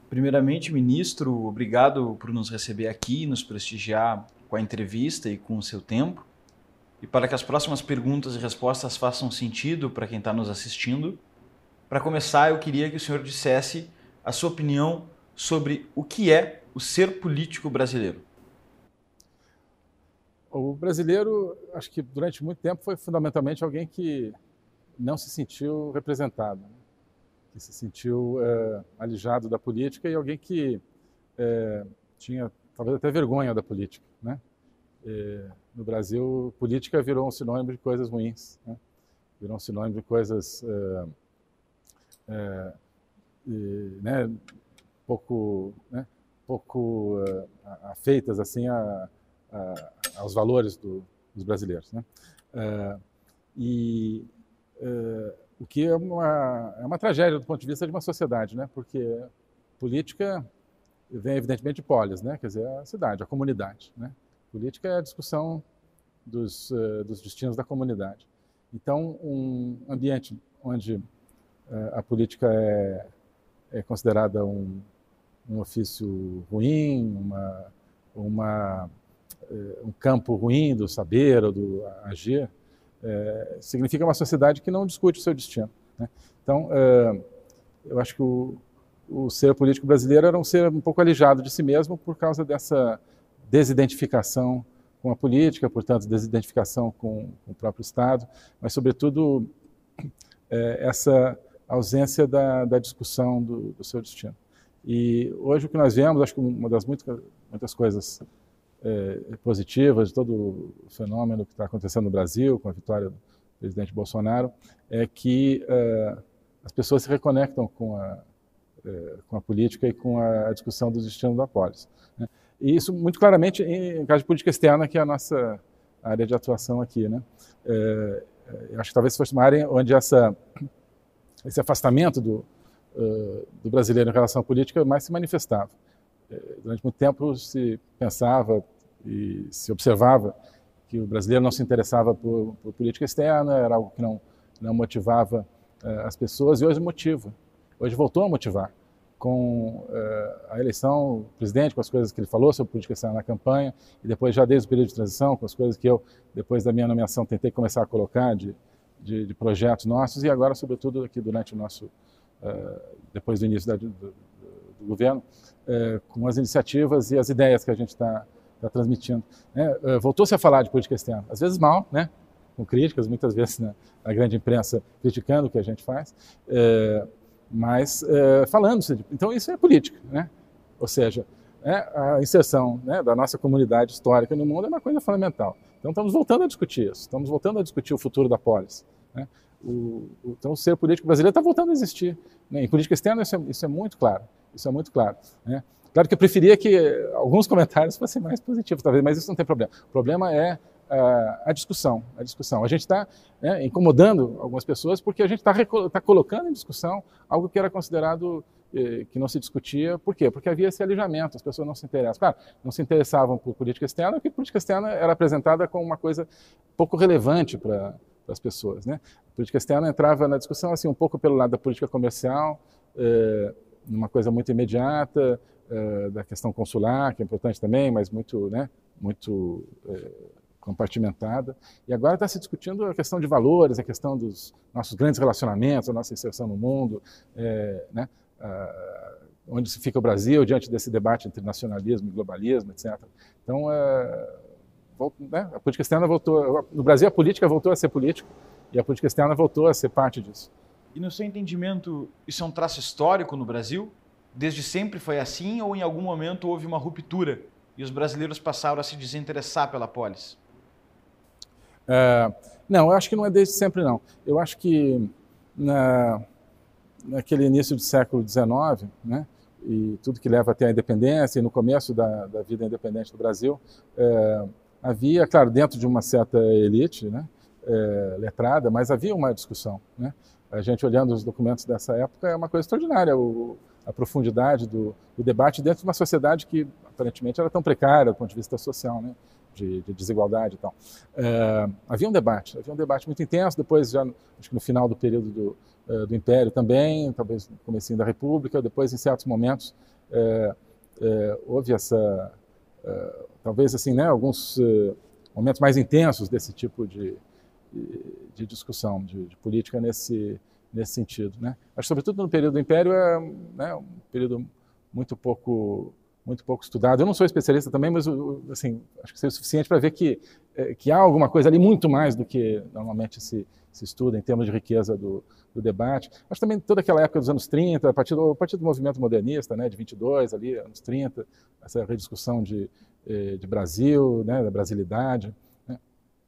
Primeiramente, ministro, obrigado por nos receber aqui, nos prestigiar com a entrevista e com o seu tempo. E para que as próximas perguntas e respostas façam sentido para quem está nos assistindo, para começar, eu queria que o senhor dissesse a sua opinião sobre o que é o ser político brasileiro. O brasileiro, acho que durante muito tempo foi fundamentalmente alguém que não se sentiu representado, né? Que se sentiu alijado da política e alguém que tinha talvez até vergonha da política, né? No Brasil, política virou um sinônimo de coisas ruins, né? Virou um sinônimo de coisas né, pouco afeitas assim aos valores dos brasileiros, né? O que é uma tragédia do ponto de vista de uma sociedade, né? Porque política vem evidentemente de polis, né? Quer dizer, a cidade, a comunidade, né? Política é a discussão dos destinos da comunidade. Então, um ambiente onde a política é considerada um ofício ruim, um campo ruim do saber ou do agir, significa uma sociedade que não discute o seu destino, né? Então, eu acho que o ser político brasileiro era um ser um pouco alijado de si mesmo por causa dessa desidentificação com a política, portanto, desidentificação com o próprio Estado, mas, sobretudo, essa ausência da discussão do seu destino. E hoje o que nós vemos, acho que uma das muitas coisas positivas de todo o fenômeno que está acontecendo no Brasil, com a vitória do presidente Bolsonaro, é que as pessoas se reconectam com a política e com a discussão dos destinos da polis, né? E isso muito claramente em caso de política externa, que é a nossa área de atuação aqui, né? Eu acho que talvez fosse uma área onde esse afastamento do brasileiro em relação à política mais se manifestava. Durante muito tempo se pensava e se observava que o brasileiro não se interessava por política externa, era algo que não motivava as pessoas, e hoje motiva. Hoje voltou a motivar. Com a eleição do presidente, com as coisas que ele falou sobre política externa na campanha, e depois já desde o período de transição, com as coisas que eu, depois da minha nomeação, tentei começar a colocar de projetos nossos, e agora, sobretudo, aqui durante o nosso, depois do início do governo, com as iniciativas e as ideias que a gente está transmitindo. Voltou-se a falar de política externa, às vezes mal, né? Com críticas, muitas vezes na grande imprensa criticando o que a gente faz, mas falando-se. Então isso é política, né? Ou seja, a inserção, né, da nossa comunidade histórica no mundo é uma coisa fundamental. Então estamos voltando a discutir isso, estamos voltando a discutir o futuro da polis, né? Então o ser político brasileiro está voltando a existir, né? Em política externa isso é muito claro, né? Claro que eu preferia que alguns comentários fossem mais positivos, talvez, mas isso não tem problema. O problema é a discussão. A gente está, né, incomodando algumas pessoas porque a gente está colocando em discussão algo que era considerado que não se discutia. Por quê? Porque havia esse alijamento, as pessoas não se interessam. Claro, não se interessavam por política externa, porque política externa era apresentada como uma coisa pouco relevante para as pessoas, né? A política externa entrava na discussão assim um pouco pelo lado da política comercial, uma coisa muito imediata, da questão consular, que é importante também, mas muito, né, muito compartimentada. E agora está se discutindo a questão de valores, a questão dos nossos grandes relacionamentos, a nossa inserção no mundo, né, onde se fica o Brasil diante desse debate entre nacionalismo e globalismo, etc. Então, né, a política externa voltou... No Brasil, a política voltou a ser política e a política externa voltou a ser parte disso. E no seu entendimento, isso é um traço histórico no Brasil? Desde sempre foi assim ou em algum momento houve uma ruptura e os brasileiros passaram a se desinteressar pela polis? Não, eu acho que não é desde sempre, não. Eu acho que naquele início do século XIX, né, e tudo que leva até a independência, e no começo da vida independente do Brasil, havia, claro, dentro de uma certa elite, né, letrada, mas havia uma discussão, né? A gente olhando os documentos dessa época é uma coisa extraordinária, a profundidade do debate dentro de uma sociedade que aparentemente era tão precária do ponto de vista social, né, de desigualdade e tal. Havia um debate muito intenso, depois já acho que no final do período do Império também, talvez no comecinho da República, depois em certos momentos houve essa, talvez assim, né, alguns momentos mais intensos desse tipo de discussão, de política nesse sentido, né? Acho que, sobretudo no período do Império, né, um período muito pouco estudado. Eu não sou especialista também, mas assim, acho que é o suficiente para ver que há alguma coisa ali muito mais do que normalmente se estuda em termos de riqueza do debate. Acho também toda aquela época dos anos 30, a partir do movimento modernista, né, de 22, ali, anos 30, essa rediscussão de Brasil, né, da brasilidade, né,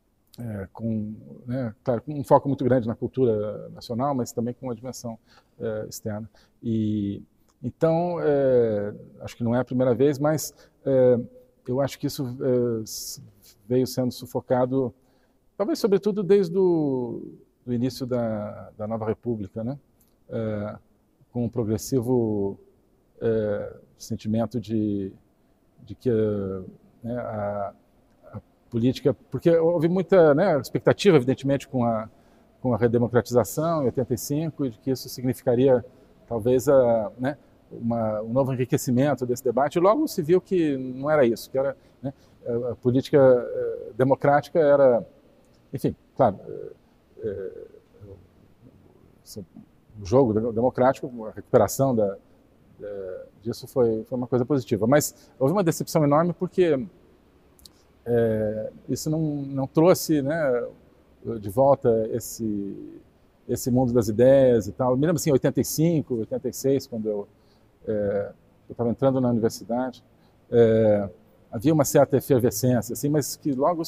claro, com um foco muito grande na cultura nacional, mas também com uma dimensão externa. Então, acho que não é a primeira vez, mas eu acho que isso veio sendo sufocado, talvez sobretudo desde o início da Nova República, né? Com um progressivo sentimento de que né, a política, porque houve muita, né, expectativa, evidentemente, com a redemocratização em 85, e de que isso significaria talvez né, um novo enriquecimento desse debate. E logo se viu que não era isso, que era, né, a política democrática era, enfim, claro, o jogo democrático, a recuperação disso foi uma coisa positiva. Mas houve uma decepção enorme porque isso não trouxe, né, de volta esse mundo das ideias e tal. Eu me lembro assim, em 85, 86, quando eu estava entrando na universidade, havia uma certa efervescência, assim, mas que logo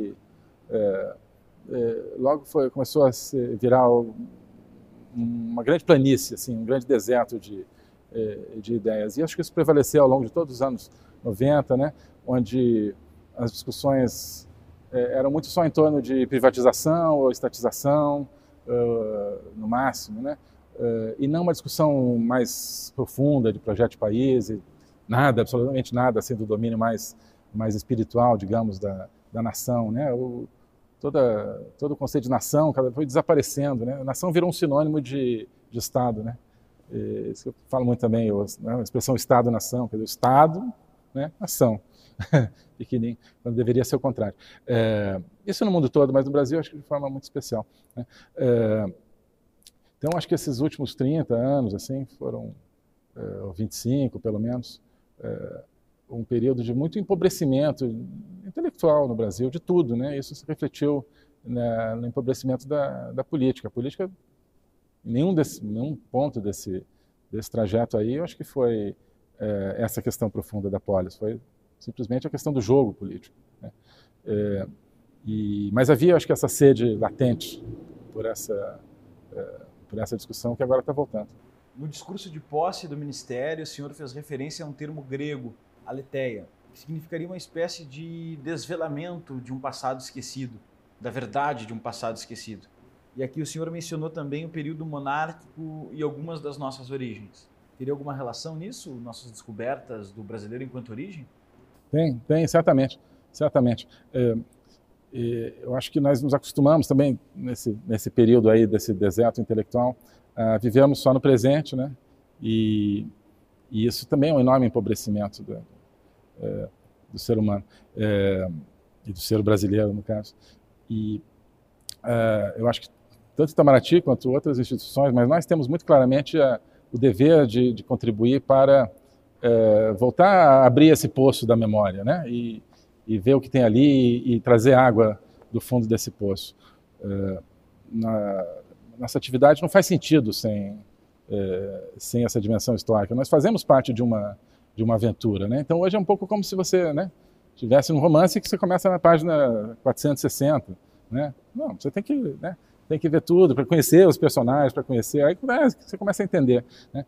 começou a se virar uma grande planície, assim, um grande deserto de ideias. E acho que isso prevaleceu ao longo de todos os anos 90, né, onde as discussões eram muito só em torno de privatização ou estatização, no máximo, né? E não uma discussão mais profunda de projeto de país, e nada, absolutamente nada, assim, do domínio mais espiritual, digamos, da nação, né? Todo o conceito de nação foi desaparecendo, né? A nação virou um sinônimo de Estado, né? Isso que eu falo muito também, a expressão Estado-nação, quer dizer, Estado, né? Nação. Pequenininho, quando deveria ser o contrário. Isso no mundo todo, mas no Brasil acho que de forma muito especial, né? Então acho que esses últimos 30 anos assim foram, ou 25 pelo menos, um período de muito empobrecimento intelectual no Brasil, de tudo, né? Isso se refletiu no empobrecimento da política. A política, em nenhum ponto desse trajeto aí, eu acho que foi essa questão profunda da polis, foi simplesmente a questão do jogo político, né? Mas havia, acho que, essa sede latente por essa discussão que agora está voltando. No discurso de posse do Ministério, o senhor fez referência a um termo grego, aletheia, que significaria uma espécie de desvelamento de um passado esquecido, da verdade de um passado esquecido. E aqui o senhor mencionou também o período monárquico e algumas das nossas origens. Teria alguma relação nisso, nossas descobertas do brasileiro enquanto origem? Tem, certamente. Eu acho que nós nos acostumamos também, nesse período aí desse deserto intelectual, a vivermos só no presente, né? E isso também é um enorme empobrecimento do ser humano, e do ser brasileiro, no caso. E eu acho que tanto Itamaraty quanto outras instituições, mas nós temos muito claramente o dever de contribuir para voltar a abrir esse poço da memória, né? E ver o que tem ali e trazer água do fundo desse poço. Nossa atividade não faz sentido sem essa dimensão histórica. Nós fazemos parte de uma aventura, né? Então hoje é um pouco como se você, né, tivesse um romance que você começa na página 460, né? Não, você tem que ver tudo para conhecer os personagens, para conhecer, aí você começa a entender, né?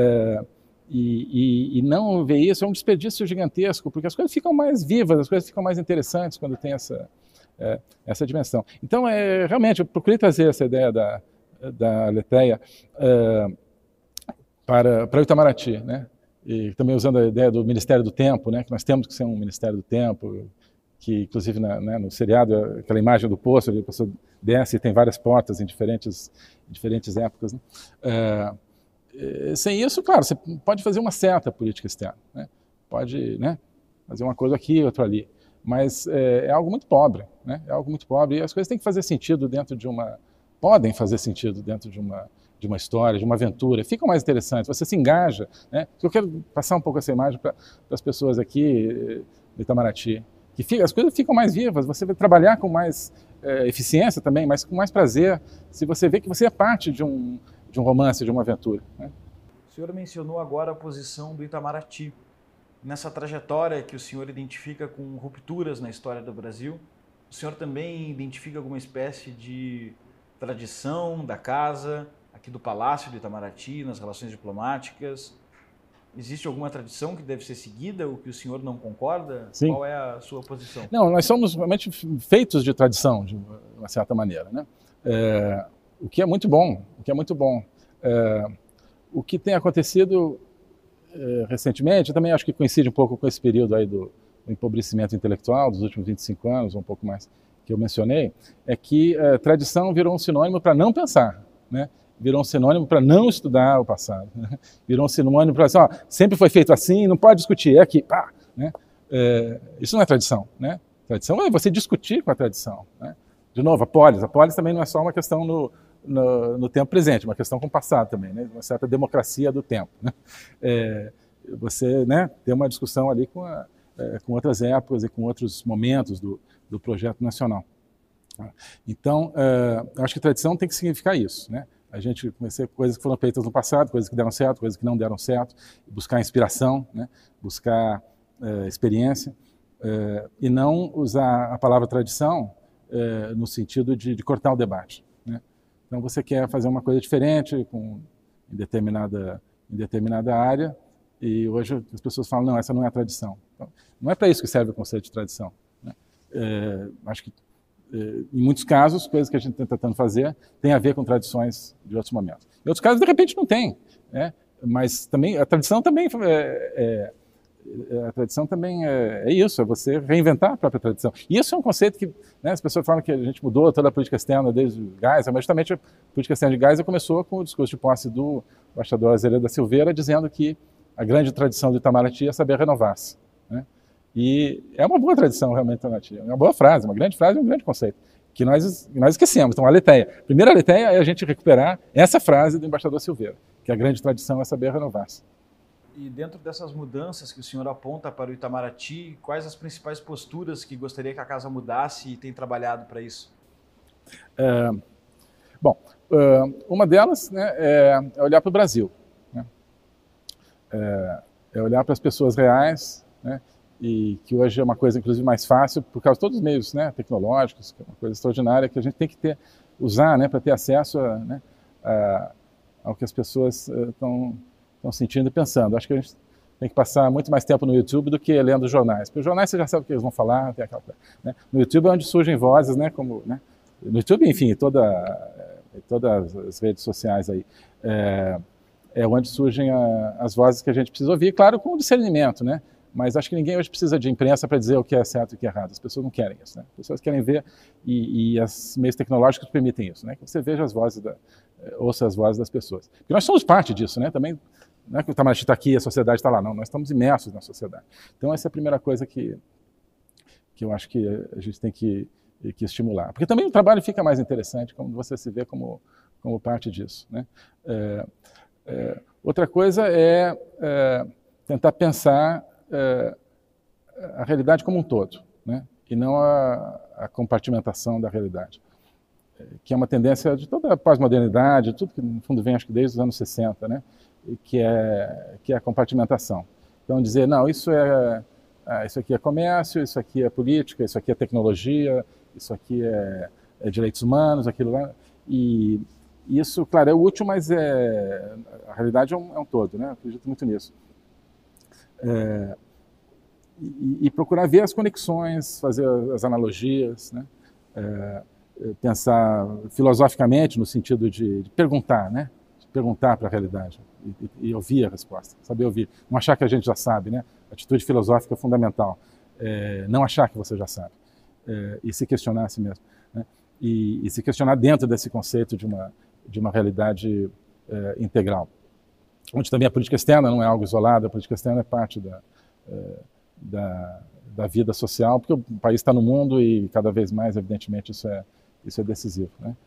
E não ver isso é um desperdício gigantesco, porque as coisas ficam mais vivas, as coisas ficam mais interessantes quando tem essa dimensão. Então, realmente, eu procurei trazer essa ideia da aletheia para o Itamaraty, né? E também usando a ideia do Ministério do Tempo, né? Que nós temos que ser um Ministério do Tempo, que inclusive no seriado, aquela imagem do poço, a pessoa desce e tem várias portas em diferentes épocas, né? Sem isso, claro, você pode fazer uma certa política externa, né? Pode, né, fazer uma coisa aqui, outra ali, mas é algo muito pobre, né? É algo muito pobre, e as coisas têm que fazer sentido dentro de uma... podem fazer sentido dentro de uma história, de uma aventura, ficam mais interessantes, você se engaja, né? Eu quero passar um pouco essa imagem para as pessoas aqui do Itamaraty, que as coisas ficam mais vivas, você vai trabalhar com mais eficiência também, mas com mais prazer, se você vê que você é parte de um romance, de uma aventura, né? O senhor mencionou agora a posição do Itamaraty. Nessa trajetória que o senhor identifica com rupturas na história do Brasil, o senhor também identifica alguma espécie de tradição da casa, aqui do Palácio do Itamaraty, nas relações diplomáticas? Existe alguma tradição que deve ser seguida, ou que o senhor não concorda? Sim. Qual é a sua posição? Não, nós somos realmente feitos de tradição, de uma certa maneira, né? O que é muito bom, o que é muito bom. O que tem acontecido recentemente, eu também acho que coincide um pouco com esse período aí do empobrecimento intelectual dos últimos 25 anos, ou um pouco mais, que eu mencionei, é que tradição virou um sinônimo para não pensar, né? Virou um sinônimo para não estudar o passado, né? Virou um sinônimo para assim, ó, sempre foi feito assim, não pode discutir, é aqui, pá, né? Isso não é tradição, né? Tradição é você discutir com a tradição, né? De novo, a polis também não é só uma questão no tempo presente, uma questão com o passado também, né? Uma certa democracia do tempo, né? Você, né, ter uma discussão ali com outras épocas e com outros momentos do projeto nacional. Então, eu acho que tradição tem que significar isso, né? A gente conhecer coisas que foram feitas no passado, coisas que deram certo, coisas que não deram certo, buscar inspiração, né? Buscar experiência, e não usar a palavra tradição no sentido de cortar o debate, né? Então, você quer fazer uma coisa diferente em determinada área, e hoje as pessoas falam, não, essa não é a tradição. Então, não é para isso que serve o conceito de tradição, né? Acho que, em muitos casos, coisas que a gente está tentando fazer tem a ver com tradições de outros momentos. Em outros casos, de repente, não tem, né? Mas também, a tradição também é isso, é você reinventar a própria tradição. E isso é um conceito que, né, as pessoas falam que a gente mudou toda a política externa desde o Geisel, mas justamente a política externa de Geisel começou com o discurso de posse do embaixador Azeredo da Silveira, dizendo que a grande tradição do Itamaraty é saber renovar-se, né? E é uma boa tradição realmente do Itamaraty, é uma boa frase, uma grande frase e um grande conceito, que nós esquecemos. Então, a aletheia. A primeira aletheia é a gente recuperar essa frase do embaixador Silveira, que a grande tradição é saber renovar-se. E dentro dessas mudanças que o senhor aponta para o Itamaraty, quais as principais posturas que gostaria que a casa mudasse e tem trabalhado para isso? Uma delas, né, é olhar para o Brasil, né? É olhar para as pessoas reais, né? E que hoje é uma coisa, inclusive, mais fácil, por causa de todos os meios, né, tecnológicos, que é uma coisa extraordinária, que a gente tem que usar, né, para ter acesso ao que as pessoas estão sentindo e pensando. Acho que a gente tem que passar muito mais tempo no YouTube do que lendo jornais. Porque os jornais você já sabe o que eles vão falar, tem aquela coisa, né? No YouTube é onde surgem vozes, né, como, né? No YouTube, enfim, todas as redes sociais aí, é onde surgem as vozes que a gente precisa ouvir, claro, com discernimento, né? Mas acho que ninguém hoje precisa de imprensa para dizer o que é certo e o que é errado. As pessoas não querem isso, né? As pessoas querem ver, e os meios tecnológicos permitem isso, né? Que você veja as vozes, ouça as vozes das pessoas. Porque nós somos parte disso, né? Também não é que o Itamaraty está aqui e a sociedade está lá, não. Nós estamos imersos na sociedade. Então, essa é a primeira coisa que eu acho que a gente tem que estimular. Porque também o trabalho fica mais interessante quando você se vê como parte disso, né? Outra coisa é tentar pensar a realidade como um todo, né? E não a compartimentação da realidade, que é uma tendência de toda a pós-modernidade, tudo que no fundo vem acho que desde os anos 60, né? E que é a compartimentação. Então dizer, não, isso aqui é comércio, isso aqui é política, isso aqui é tecnologia, isso aqui é direitos humanos, aquilo lá, e isso, claro, é útil, mas a realidade é um todo, né? Eu acredito muito nisso. E procurar ver as conexões, fazer as analogias, né? Pensar filosoficamente no sentido de perguntar, né? De perguntar para a realidade e ouvir a resposta, saber ouvir. Não achar que a gente já sabe, né? Atitude filosófica é fundamental. Não achar que você já sabe. E se questionar a si mesmo, né? E se questionar dentro desse conceito de uma realidade integral. onde também a política externa não é algo isolado, a política externa é parte da vida social, porque o país está no mundo e cada vez mais, evidentemente, isso é decisivo, né?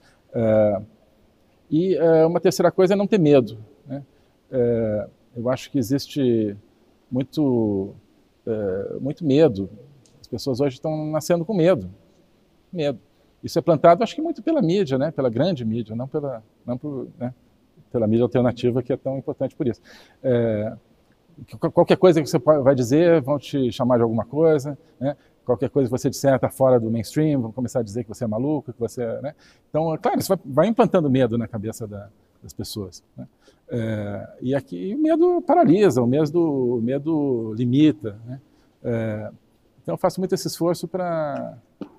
Uma terceira coisa é não ter medo, né? Eu acho que existe muito medo. As pessoas hoje estão nascendo com medo. Isso é plantado, acho que muito pela mídia, né? Pela grande mídia, não pela mídia alternativa, que é tão importante por isso. Qualquer coisa que você vai dizer, vão te chamar de alguma coisa, né? Qualquer coisa que você disser está fora do mainstream, vão começar a dizer que você é maluco, que você né? Então, claro, isso vai implantando medo na cabeça das pessoas, né? E aqui o medo paralisa, o medo limita, né? Então eu faço muito esse esforço para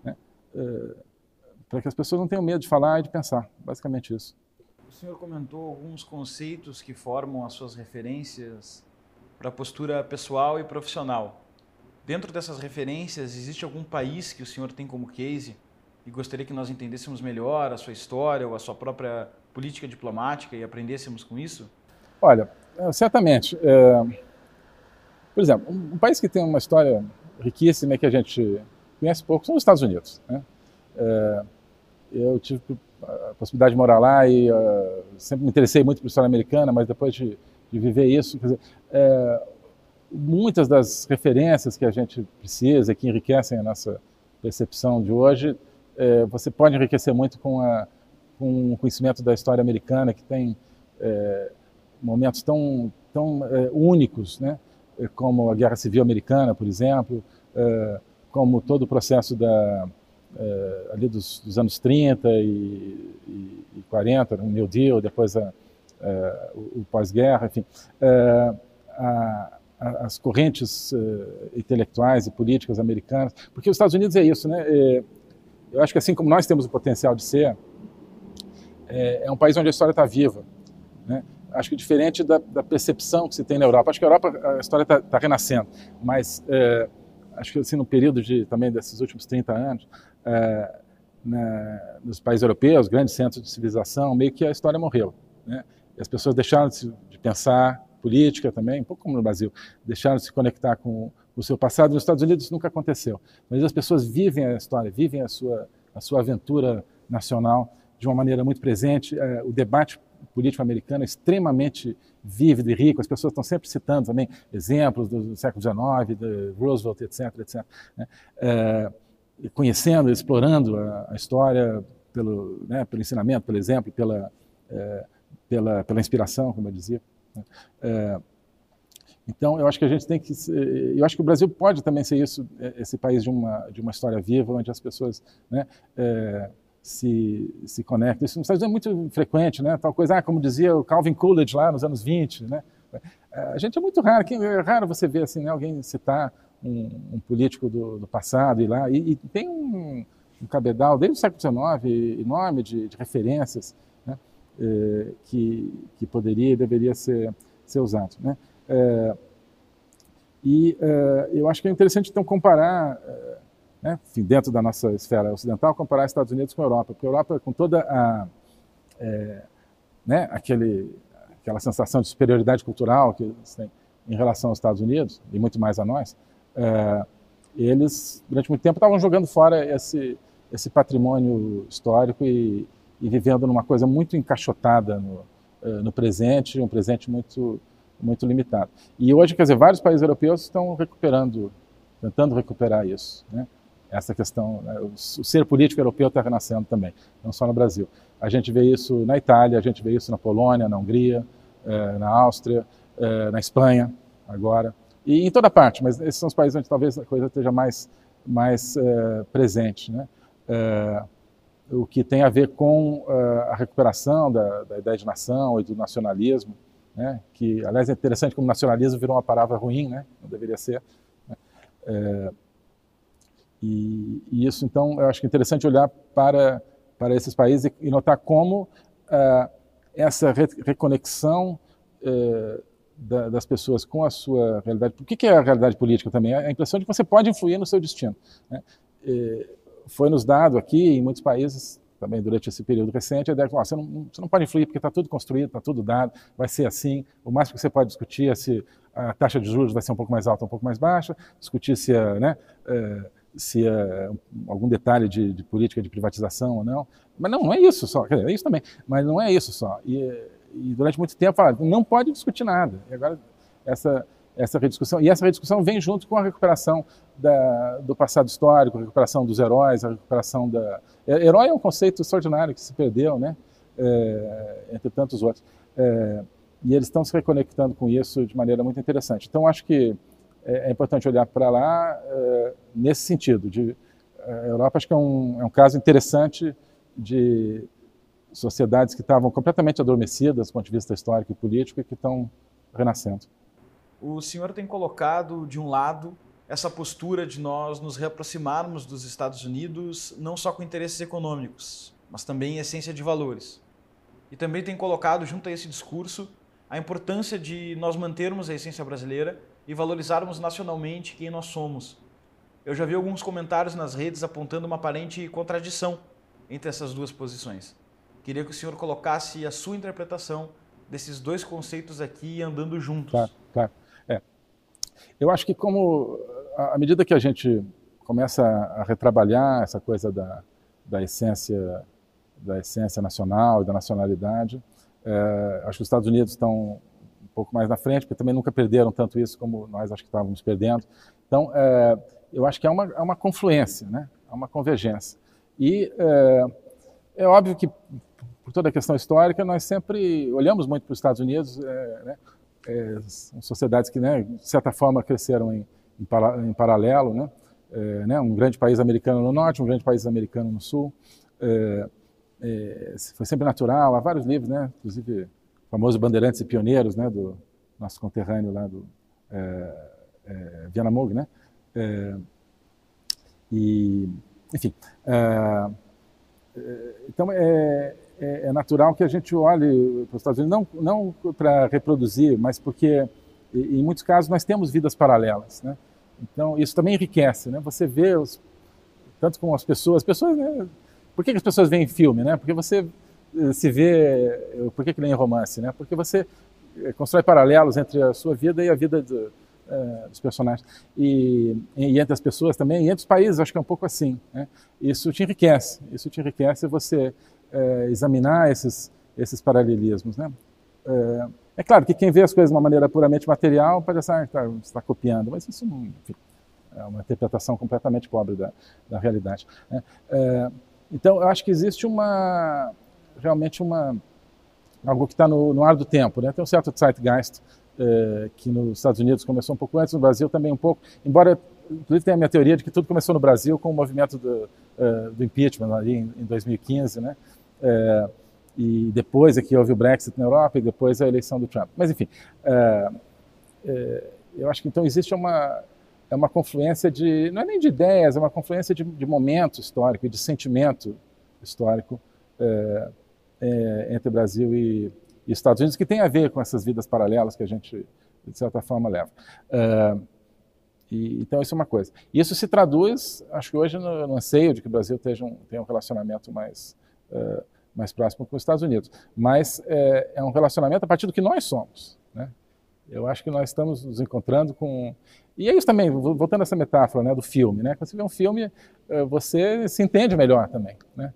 que as pessoas não tenham medo de falar e de pensar, basicamente isso. O senhor comentou alguns conceitos que formam as suas referências para a postura pessoal e profissional. Dentro dessas referências, existe algum país que o senhor tem como case e gostaria que nós entendêssemos melhor a sua história ou a sua própria política diplomática e aprendêssemos com isso? Olha, certamente. Por exemplo, um país que tem uma história riquíssima e que a gente conhece pouco são os Estados Unidos, né? Eu tive a possibilidade de morar lá e sempre me interessei muito por história americana, mas depois de viver isso, quer dizer, muitas das referências que a gente precisa, que enriquecem a nossa percepção de hoje, você pode enriquecer muito com o conhecimento da história americana, que tem momentos tão únicos, né? Como a Guerra Civil Americana, por exemplo, como todo o processo ali dos anos 30 e 40, o New Deal, depois o pós-guerra, enfim, as correntes intelectuais e políticas americanas, porque os Estados Unidos é isso, né? Eu acho que assim como nós temos o potencial de ser, é um país onde a história está viva, né? Acho que diferente da percepção que se tem na Europa. Acho que a Europa, a história está renascendo, mas acho que assim, no período também desses últimos 30 anos, nos países europeus, grandes centros de civilização, meio que a história morreu, né? E as pessoas deixaram de pensar política também, um pouco como no Brasil, deixaram de se conectar com o seu passado. Nos Estados Unidos isso nunca aconteceu, mas as pessoas vivem a história, vivem a sua aventura nacional de uma maneira muito presente. O debate político americano é extremamente vívido e rico. As pessoas estão sempre citando também exemplos do século XIX, de Roosevelt, etc., né? Conhecendo, explorando a história pelo ensinamento, pelo exemplo, pela inspiração, como eu dizia. Então, eu acho que a gente tem que... Eu acho que o Brasil pode também ser isso, esse país de uma história viva, onde as pessoas, né, se conectam. Isso nos Estados Unidos é muito frequente, né? Tal coisa, como dizia o Calvin Coolidge lá nos anos 20, né? A gente é muito raro, é raro você ver assim, né, alguém citar um político do passado e tem um cabedal desde o século XIX enorme de referências, né, que poderia e deveria ser usado, né? Eu acho que é interessante então comparar, né, enfim, dentro da nossa esfera ocidental, comparar Estados Unidos com a Europa, porque a Europa, com toda né, aquela sensação de superioridade cultural que eles têm em relação aos Estados Unidos, e muito mais a nós, eles, durante muito tempo, estavam jogando fora esse patrimônio histórico e vivendo numa coisa muito encaixotada no presente, um presente muito limitado. E hoje, quer dizer, vários países europeus estão tentando recuperar isso, né? Essa questão, né? O ser político europeu está renascendo também, não só no Brasil. A gente vê isso na Itália, a gente vê isso na Polônia, na Hungria, na Áustria, na Espanha, agora, e em toda parte, mas esses são os países onde talvez a coisa esteja mais presente, né? O que tem a ver com a recuperação da ideia de nação e do nacionalismo, né? Que, aliás, é interessante como nacionalismo virou uma palavra ruim, né? Não deveria ser, né? E isso, então, eu acho que é interessante olhar para esses países e notar como essa reconexão das pessoas com a sua realidade. O que é a realidade política também? É a impressão de que você pode influir no seu destino, né? Foi nos dado aqui, em muitos países, também durante esse período recente, a ideia de que você não pode influir porque está tudo construído, está tudo dado, vai ser assim. O máximo que você pode discutir é se a taxa de juros vai ser um pouco mais alta ou um pouco mais baixa, discutir se algum detalhe de política de privatização ou não. Mas não é isso só, quer dizer, é isso também, mas não é isso só. E durante muito tempo falaram, não pode discutir nada. E agora essa rediscussão vem junto com a recuperação do passado histórico, a recuperação dos heróis, a recuperação da... Herói é um conceito extraordinário que se perdeu, né? Entre tantos outros. E eles estão se reconectando com isso de maneira muito interessante. Então, acho que é importante olhar para lá nesse sentido. A Europa, acho que é um caso interessante de sociedades que estavam completamente adormecidas do ponto de vista histórico e político e que estão renascendo. O senhor tem colocado, de um lado, essa postura de nós nos reaproximarmos dos Estados Unidos, não só com interesses econômicos, mas também em essência de valores. E também tem colocado, junto a esse discurso, a importância de nós mantermos a essência brasileira e valorizarmos nacionalmente quem nós somos. Eu já vi alguns comentários nas redes apontando uma aparente contradição entre essas duas posições. Queria que o senhor colocasse a sua interpretação desses dois conceitos aqui andando juntos. Claro. Eu acho que à medida que a gente começa a retrabalhar essa coisa da essência nacional e da nacionalidade, acho que os Estados Unidos estão um pouco mais na frente, porque também nunca perderam tanto isso como nós acho que estávamos perdendo. Então, eu acho que é uma confluência, né? É uma convergência. E é óbvio que, por toda a questão histórica, nós sempre olhamos muito para os Estados Unidos, né? São sociedades que, né, de certa forma, cresceram em paralelo, né? Um grande país americano no norte, um grande país americano no sul. Foi sempre natural, há vários livros, né? Inclusive o famoso Bandeirantes e Pioneiros, né? Do nosso conterrâneo lá do Viana Moog, né? Enfim, então é natural que a gente olhe para os Estados Unidos, não para reproduzir, mas porque, em muitos casos, nós temos vidas paralelas, né? Então, isso também enriquece, né? Você vê, tanto com as pessoas, né? Por que as pessoas veem filme, né? Porque você se vê, por que leem romance, né? Porque você constrói paralelos entre a sua vida e a vida dos personagens. E entre as pessoas também, e entre os países, acho que é um pouco assim, né? Isso te enriquece você examinar esses paralelismos, né? É claro que quem vê as coisas de uma maneira puramente material pode achar que está copiando, mas isso não, enfim, é uma interpretação completamente pobre da realidade, né? Então, eu acho que existe realmente algo que está no ar do tempo, né? Tem um certo zeitgeist que nos Estados Unidos começou um pouco antes, no Brasil também um pouco, embora, inclusive, tenha a minha teoria de que tudo começou no Brasil com o movimento do impeachment ali em 2015, né? E depois é que houve o Brexit na Europa e depois a eleição do Trump. Mas, enfim, eu acho que então existe uma confluência não é nem de ideias, é uma confluência de momento histórico e de sentimento histórico entre Brasil e Estados Unidos, que tem a ver com essas vidas paralelas que a gente, de certa forma, leva. Então, isso é uma coisa. Isso se traduz, acho que hoje, no anseio de que o Brasil tenha um relacionamento mais próximo com os Estados Unidos. Mas é um relacionamento a partir do que nós somos, né? Eu acho que nós estamos nos encontrando com... E é isso também, voltando a essa metáfora, né, do filme, né? Quando você vê um filme, você se entende melhor também, né?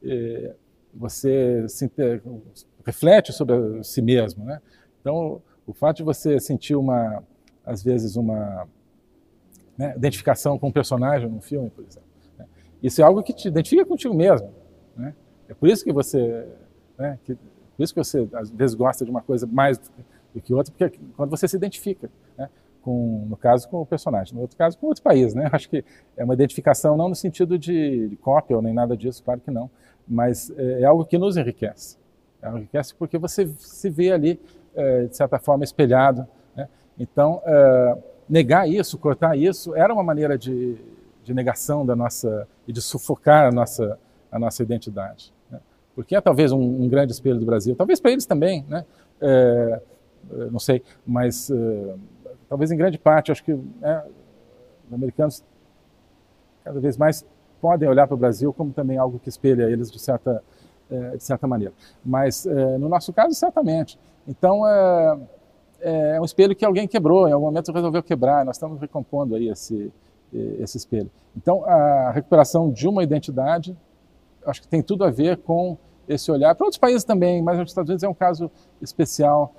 Você reflete sobre si mesmo, né? Então, o fato de você sentir às vezes uma identificação com um personagem num filme, por exemplo, né? Isso é algo que te identifica contigo mesmo, né? É por isso que você, né, por isso que você às vezes gosta de uma coisa mais do que outra, porque quando você se identifica, né, no caso com o personagem, no outro caso com outro país, né? Acho que é uma identificação não no sentido de cópia ou nem nada disso, claro que não, mas é algo que nos enriquece. Enriquece porque você se vê ali, de certa forma, espelhado, né? Então, negar isso, cortar isso, era uma maneira de negação e de sufocar a nossa identidade, né? Porque é talvez um grande espelho do Brasil, talvez para eles também, né? Não sei, mas talvez em grande parte, acho que os americanos cada vez mais podem olhar para o Brasil como também algo que espelha eles de certa maneira. Mas, no nosso caso, certamente. Então, é um espelho que alguém quebrou, em algum momento resolveu quebrar, nós estamos recompondo aí esse espelho. Então, a recuperação de uma identidade, acho que tem tudo a ver com esse olhar, para outros países também, mas os Estados Unidos é um caso especial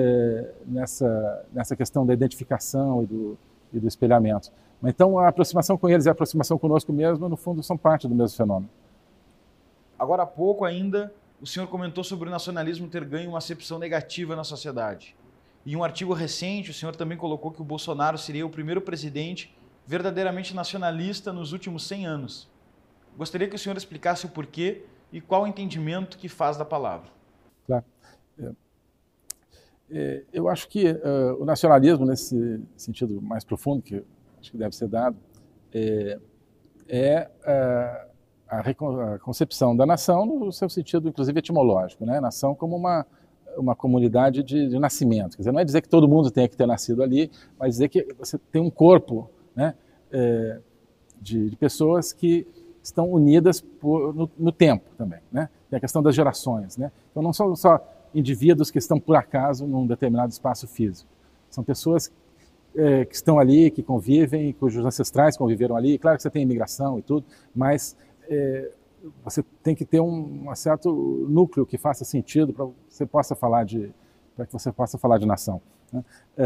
nessa questão da identificação e do espelhamento. Então, a aproximação com eles e a aproximação conosco mesmo, no fundo, são parte do mesmo fenômeno. Agora há pouco ainda, o senhor comentou sobre o nacionalismo ter ganho uma acepção negativa na sociedade. Em um artigo recente, o senhor também colocou que o Bolsonaro seria o primeiro presidente verdadeiramente nacionalista nos últimos 100 anos. Gostaria que o senhor explicasse o porquê e qual o entendimento que faz da palavra. Claro. Eu acho que o nacionalismo, nesse sentido mais profundo, que acho que deve ser dado, a concepção da nação no seu sentido, inclusive, etimológico, né? Nação como uma comunidade de nascimento. Quer dizer, não é dizer que todo mundo tenha que ter nascido ali, mas dizer que você tem um corpo, né, de pessoas que estão unidas no tempo também, né? Tem a questão das gerações, né? Então não são só indivíduos que estão por acaso num determinado espaço físico. São pessoas que estão ali, que convivem, cujos ancestrais conviveram ali. Claro que você tem imigração e tudo, mas você tem que ter um certo núcleo que faça sentido para que você possa falar de nação, né?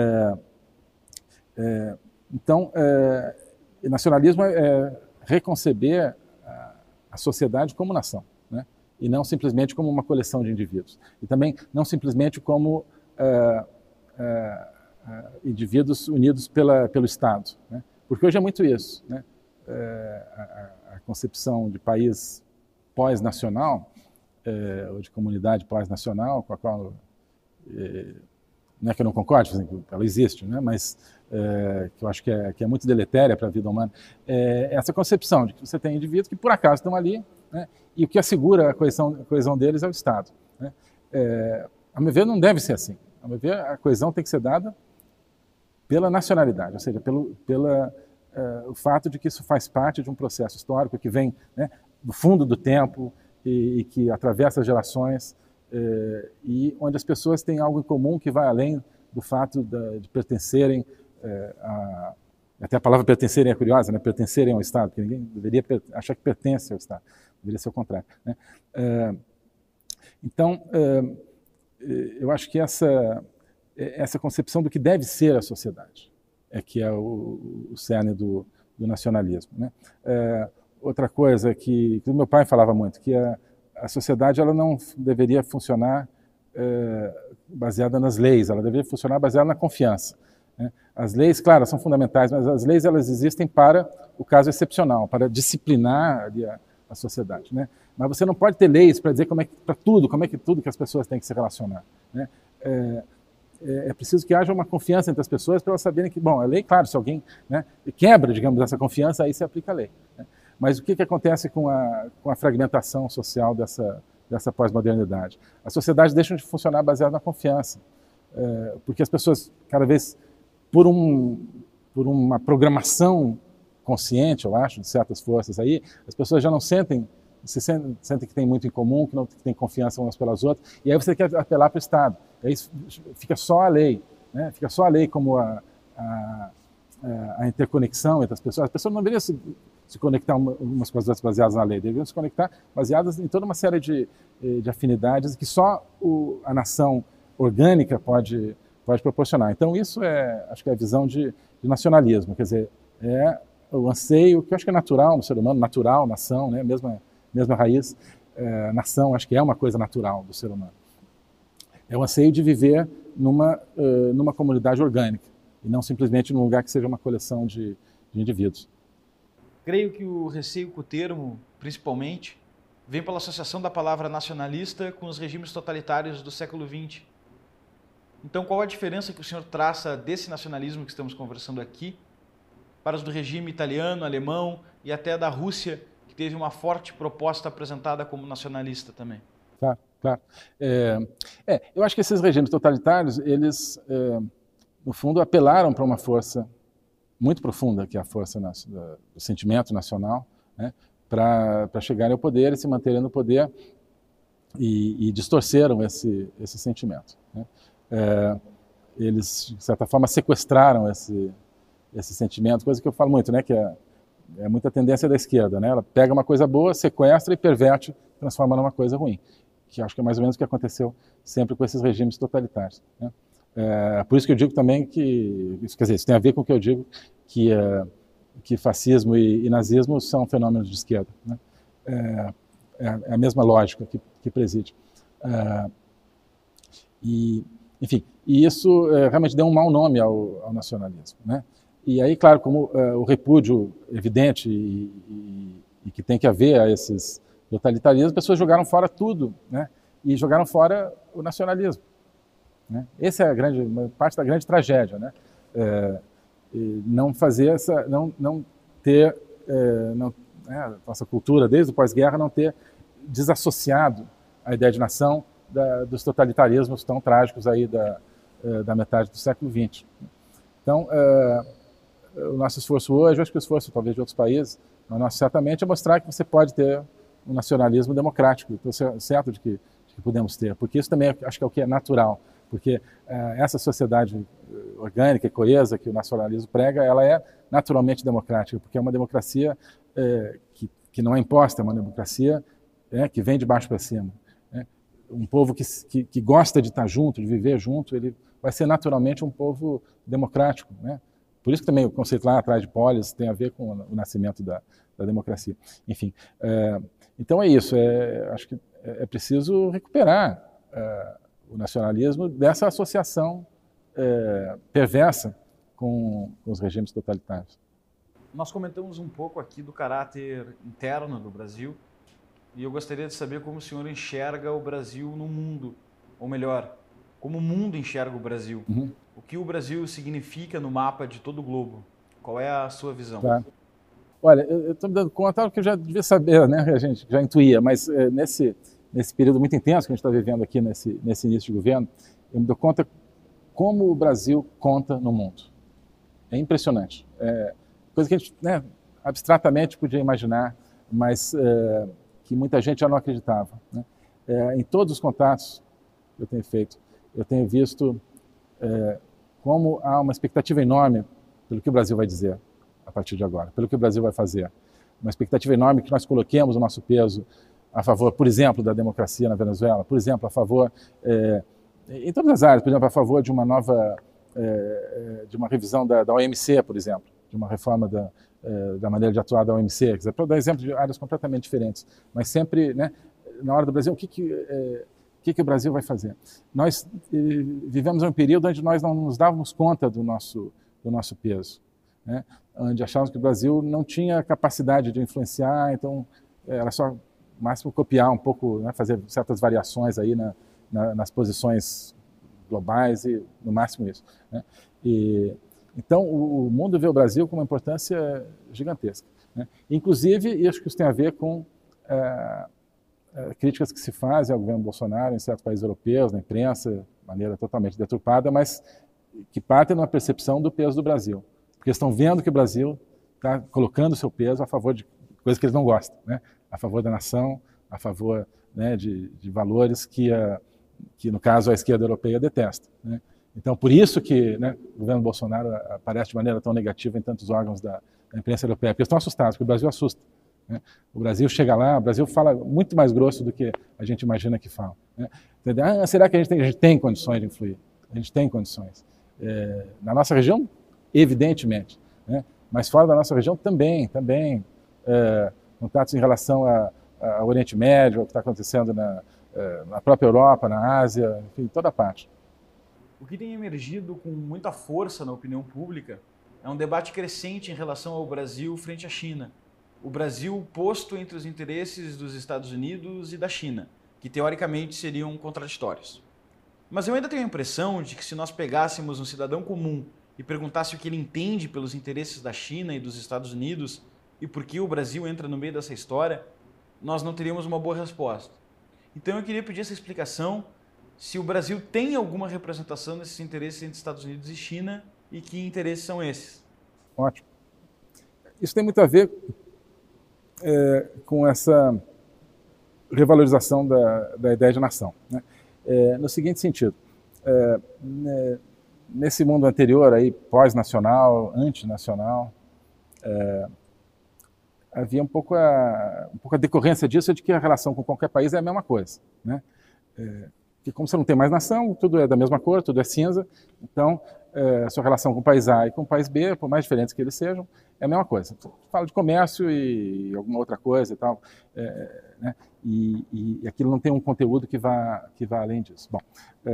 Então, nacionalismo é reconceber a sociedade como nação, né? E não simplesmente como uma coleção de indivíduos. E também não simplesmente como indivíduos unidos pelo Estado, né? Porque hoje é muito isso, né? A concepção de país pós-nacional, ou de comunidade pós-nacional, com a qual não é que eu não concorde, ela existe, né? Mas que eu acho que é muito deletéria para a vida humana, essa concepção de que você tem indivíduos que por acaso estão ali, né? E o que assegura a coesão deles é o Estado, né? A meu ver, não deve ser assim. A meu ver, a coesão tem que ser dada pela nacionalidade, ou seja, o fato de que isso faz parte de um processo histórico que vem, né, do fundo do tempo e que atravessa gerações, e onde as pessoas têm algo em comum que vai além do fato de pertencerem até a palavra pertencerem é curiosa, né? Pertencerem ao Estado, porque ninguém deveria achar que pertence ao Estado, deveria ser o contrário, né? Então, eu acho que essa concepção do que deve ser a sociedade que é o cerne do nacionalismo, né? Outra coisa que o meu pai falava muito, que a sociedade ela não deveria funcionar baseada nas leis, ela deveria funcionar baseada na confiança, né? As leis, claro, são fundamentais, mas as leis elas existem para o caso excepcional, para disciplinar ali a sociedade, né? Mas você não pode ter leis para dizer para tudo, como é que tudo que as pessoas têm que se relacionar, né? É preciso que haja uma confiança entre as pessoas para elas saberem que, bom, a lei, claro, se alguém, né, quebra, digamos, essa confiança, aí se aplica a lei, né? Mas o que acontece com a fragmentação social dessa pós-modernidade? As sociedades deixam de funcionar baseadas na confiança, porque as pessoas, cada vez, por uma programação consciente, eu acho, de certas forças aí, as pessoas já não sentem que tem muito em comum, que tem confiança umas pelas outras, e aí você quer apelar para o Estado. Aí fica só a lei, né? Fica só a lei como a interconexão entre as pessoas. As pessoas não deveriam se conectar umas com as outras baseadas na lei, deveriam se conectar baseadas em toda uma série de afinidades que só a nação orgânica pode proporcionar. Então isso acho que é a visão de nacionalismo, quer dizer, é o anseio, que eu acho que é natural no ser humano, natural, nação, né? Mesma raiz, nação, acho que é uma coisa natural do ser humano. É o anseio de viver numa comunidade orgânica, e não simplesmente num lugar que seja uma coleção de indivíduos. Creio que o receio com o termo, principalmente, vem pela associação da palavra nacionalista com os regimes totalitários do século XX. Então, qual a diferença que o senhor traça desse nacionalismo que estamos conversando aqui para os do regime italiano, alemão e até da Rússia, que teve uma forte proposta apresentada como nacionalista também? Claro, claro. Eu acho que esses regimes totalitários, eles, no fundo, apelaram para uma força muito profunda, que é a força do sentimento nacional, né? para chegarem ao poder e se manterem no poder e distorceram esse sentimento, né? Eles, de certa forma, sequestraram esse sentimento, coisa que eu falo muito, né, que é muita tendência da esquerda, né? Ela pega uma coisa boa, sequestra e perverte, transforma numa coisa ruim, que acho que é mais ou menos o que aconteceu sempre com esses regimes totalitários, né? Por isso que eu digo também que, quer dizer, isso tem a ver com o que eu digo, que fascismo e nazismo são fenômenos de esquerda, né? É a mesma lógica que preside. Enfim, e isso realmente deu um mau nome ao nacionalismo, né? E aí, claro, como o repúdio evidente e que tem que haver a esses totalitarismos, as pessoas jogaram fora tudo, né? E jogaram fora o nacionalismo, né? Essa é uma parte da grande tragédia, né? Não fazer não ter, a nossa cultura desde o pós-guerra não ter desassociado a ideia de nação dos totalitarismos tão trágicos aí da metade do século XX. Então, o nosso esforço hoje, eu acho que o esforço talvez de outros países, mas nosso certamente é mostrar que você pode ter um nacionalismo democrático. Estou certo de que podemos ter, porque isso também acho que é o que é natural, porque essa sociedade orgânica e coesa que o nacionalismo prega, ela é naturalmente democrática, porque é uma democracia que não é imposta, é uma democracia que vem de baixo para cima. Um povo que gosta de estar junto, de viver junto, ele vai ser naturalmente um povo democrático, né? Por isso que também o conceito lá atrás de polis tem a ver com o nascimento da democracia. Enfim, então é isso. Acho que é preciso recuperar o nacionalismo dessa associação perversa com os regimes totalitários. Nós comentamos um pouco aqui do caráter interno do Brasil e eu gostaria de saber como o senhor enxerga o Brasil no mundo, ou melhor, como o mundo enxerga o Brasil. Uhum. O que o Brasil significa no mapa de todo o globo? Qual é a sua visão? Tá. Olha, eu estou me dando conta que eu já devia saber, né? A gente já intuía, mas nesse período muito intenso que a gente está vivendo aqui nesse início de governo, eu me dou conta como o Brasil conta no mundo. É impressionante. Coisa que a gente, né, abstratamente podia imaginar, mas que muita gente já não acreditava, né? Em todos os contatos que eu tenho feito, eu tenho visto como há uma expectativa enorme pelo que o Brasil vai dizer a partir de agora, pelo que o Brasil vai fazer. Uma expectativa enorme que nós coloquemos o nosso peso a favor, por exemplo, da democracia na Venezuela, por exemplo, a favor, em todas as áreas, por exemplo, a favor de uma nova, de uma revisão da OMC, por exemplo, de uma reforma da maneira de atuar da OMC, para dar exemplo de áreas completamente diferentes, mas sempre, né, na hora do Brasil, o que o Brasil vai fazer? Nós vivemos um período onde nós não nos dávamos conta do nosso peso, né? Onde achávamos que o Brasil não tinha capacidade de influenciar, então era só, no máximo, copiar um pouco, né, fazer certas variações aí nas posições globais e, no máximo, isso, né? Então, o mundo vê o Brasil com uma importância gigantesca, né? Inclusive, acho que isso tem a ver com críticas que se fazem ao governo Bolsonaro em certos países europeus, na imprensa, de maneira totalmente deturpada, mas que partem de uma percepção do peso do Brasil. Porque estão vendo que o Brasil está colocando o seu peso a favor de coisas que eles não gostam, né? A favor da nação, a favor, né, de valores que, no caso, a esquerda europeia detesta, né? Então, por isso que, né, o governo Bolsonaro aparece de maneira tão negativa em tantos órgãos da imprensa europeia, porque eles estão assustados, porque o Brasil assusta, né? O Brasil chega lá, o Brasil fala muito mais grosso do que a gente imagina que fala, né? Será que a gente tem condições de influir? A gente tem condições. Na nossa região, evidentemente, né? Mas fora da nossa região também contatos em relação ao Oriente Médio, ao que está acontecendo na própria Europa, na Ásia, enfim, toda parte. O que tem emergido com muita força na opinião pública é um debate crescente em relação ao Brasil frente à China. O Brasil posto entre os interesses dos Estados Unidos e da China, que teoricamente seriam contraditórios. Mas eu ainda tenho a impressão de que se nós pegássemos um cidadão comum e perguntasse o que ele entende pelos interesses da China e dos Estados Unidos e por que o Brasil entra no meio dessa história, nós não teríamos uma boa resposta. Então eu queria pedir essa explicação se o Brasil tem alguma representação desses interesses entre Estados Unidos e China e que interesses são esses. Ótimo. Isso tem muito a ver com essa revalorização da ideia de nação, né? No seguinte sentido, nesse mundo anterior, aí, pós-nacional, antinacional, havia um pouco a decorrência disso de que a relação com qualquer país é a mesma coisa, né? Que como você não tem mais nação, tudo é da mesma cor, tudo é cinza, então a sua relação com o país A e com o país B, por mais diferentes que eles sejam, é a mesma coisa. Fala de comércio e alguma outra coisa e tal, né? E aquilo não tem um conteúdo que vá além disso. Bom,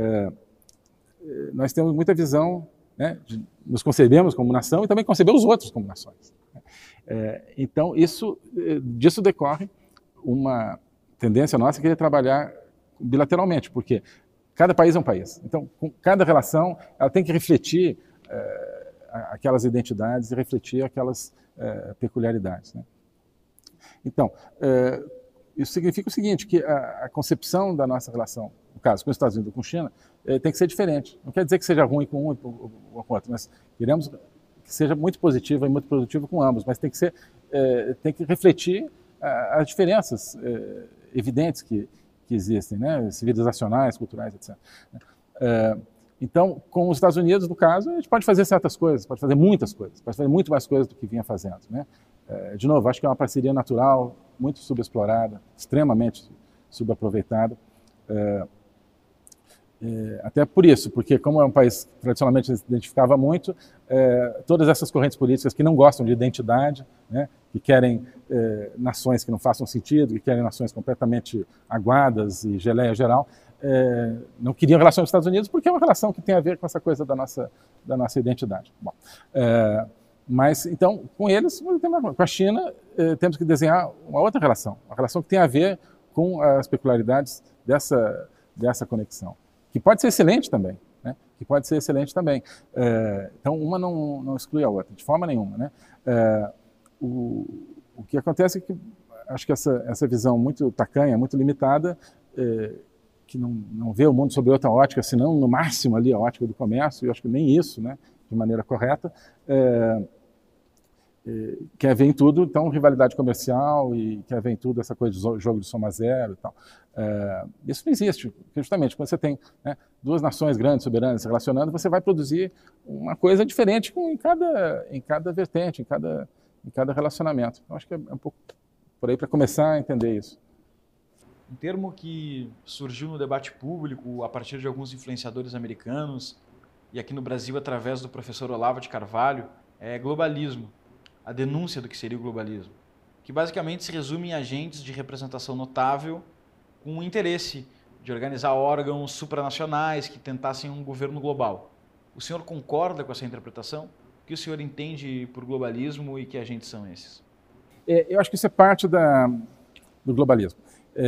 nós temos muita visão, né, nos concebemos como nação e também concebemos os outros como nações. Então, disso decorre uma tendência nossa a querer trabalhar bilateralmente, porque cada país é um país. Então, com cada relação, ela tem que refletir aquelas identidades e refletir aquelas peculiaridades, né? Então, isso significa o seguinte, que a concepção da nossa relação, no caso, com os Estados Unidos ou com a China, tem que ser diferente. Não quer dizer que seja ruim com um ou com outro, mas queremos que seja muito positiva e muito produtiva com ambos, mas tem que refletir as diferenças evidentes que existem, né, civilizacionais, culturais, etc. Então, com os Estados Unidos, no caso, a gente pode fazer certas coisas, pode fazer muitas coisas, pode fazer muito mais coisas do que vinha fazendo, né? De novo, acho que é uma parceria natural, muito subexplorada, extremamente subaproveitada. Até por isso, porque como é um país que tradicionalmente se identificava muito, todas essas correntes políticas que não gostam de identidade, né, que querem nações que não façam sentido, que querem nações completamente aguadas e geleia geral, não queriam relação com os Estados Unidos porque é uma relação que tem a ver com essa coisa da nossa identidade. Bom, mas, então, com eles, com a China, temos que desenhar uma outra relação, uma relação que tem a ver com as peculiaridades dessa conexão, que pode ser excelente também, né? Que pode ser excelente também. Então, uma não exclui a outra, de forma nenhuma, né? O que acontece é que acho que essa visão muito tacanha, muito limitada, que não vê o mundo sob outra ótica, senão no máximo ali a ótica do comércio, e eu acho que nem isso, né, de maneira correta, quer ver em tudo, então, rivalidade comercial e quer ver em tudo essa coisa de jogo de soma zero e tal. Isso não existe, porque justamente quando você tem, né, duas nações grandes, soberanas se relacionando, você vai produzir uma coisa diferente em cada vertente, em cada relacionamento. Então, acho que é um pouco por aí para começar a entender isso. Um termo que surgiu no debate público a partir de alguns influenciadores americanos e aqui no Brasil através do professor Olavo de Carvalho é globalismo, a denúncia do que seria o globalismo, que basicamente se resume em agentes de representação notável com o interesse de organizar órgãos supranacionais que tentassem um governo global. O senhor concorda com essa interpretação? O que o senhor entende por globalismo e que agentes são esses? Eu acho que isso é parte do globalismo.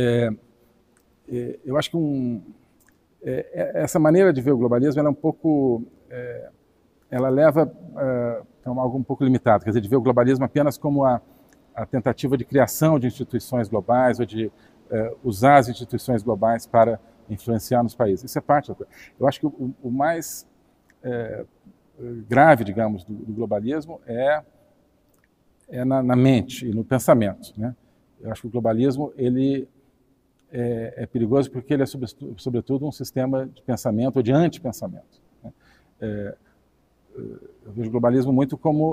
Eu acho que essa maneira de ver o globalismo ela é um pouco, ela leva a algo um pouco limitado, quer dizer, de ver o globalismo apenas como a tentativa de criação de instituições globais ou de usar as instituições globais para influenciar nos países. Isso é parte da coisa. Eu acho que o mais grave, digamos, do globalismo é na mente e no pensamento, né? Eu acho que o globalismo ele é perigoso porque ele é, sobretudo, um sistema de pensamento ou de antipensamento, né? Eu vejo o globalismo muito como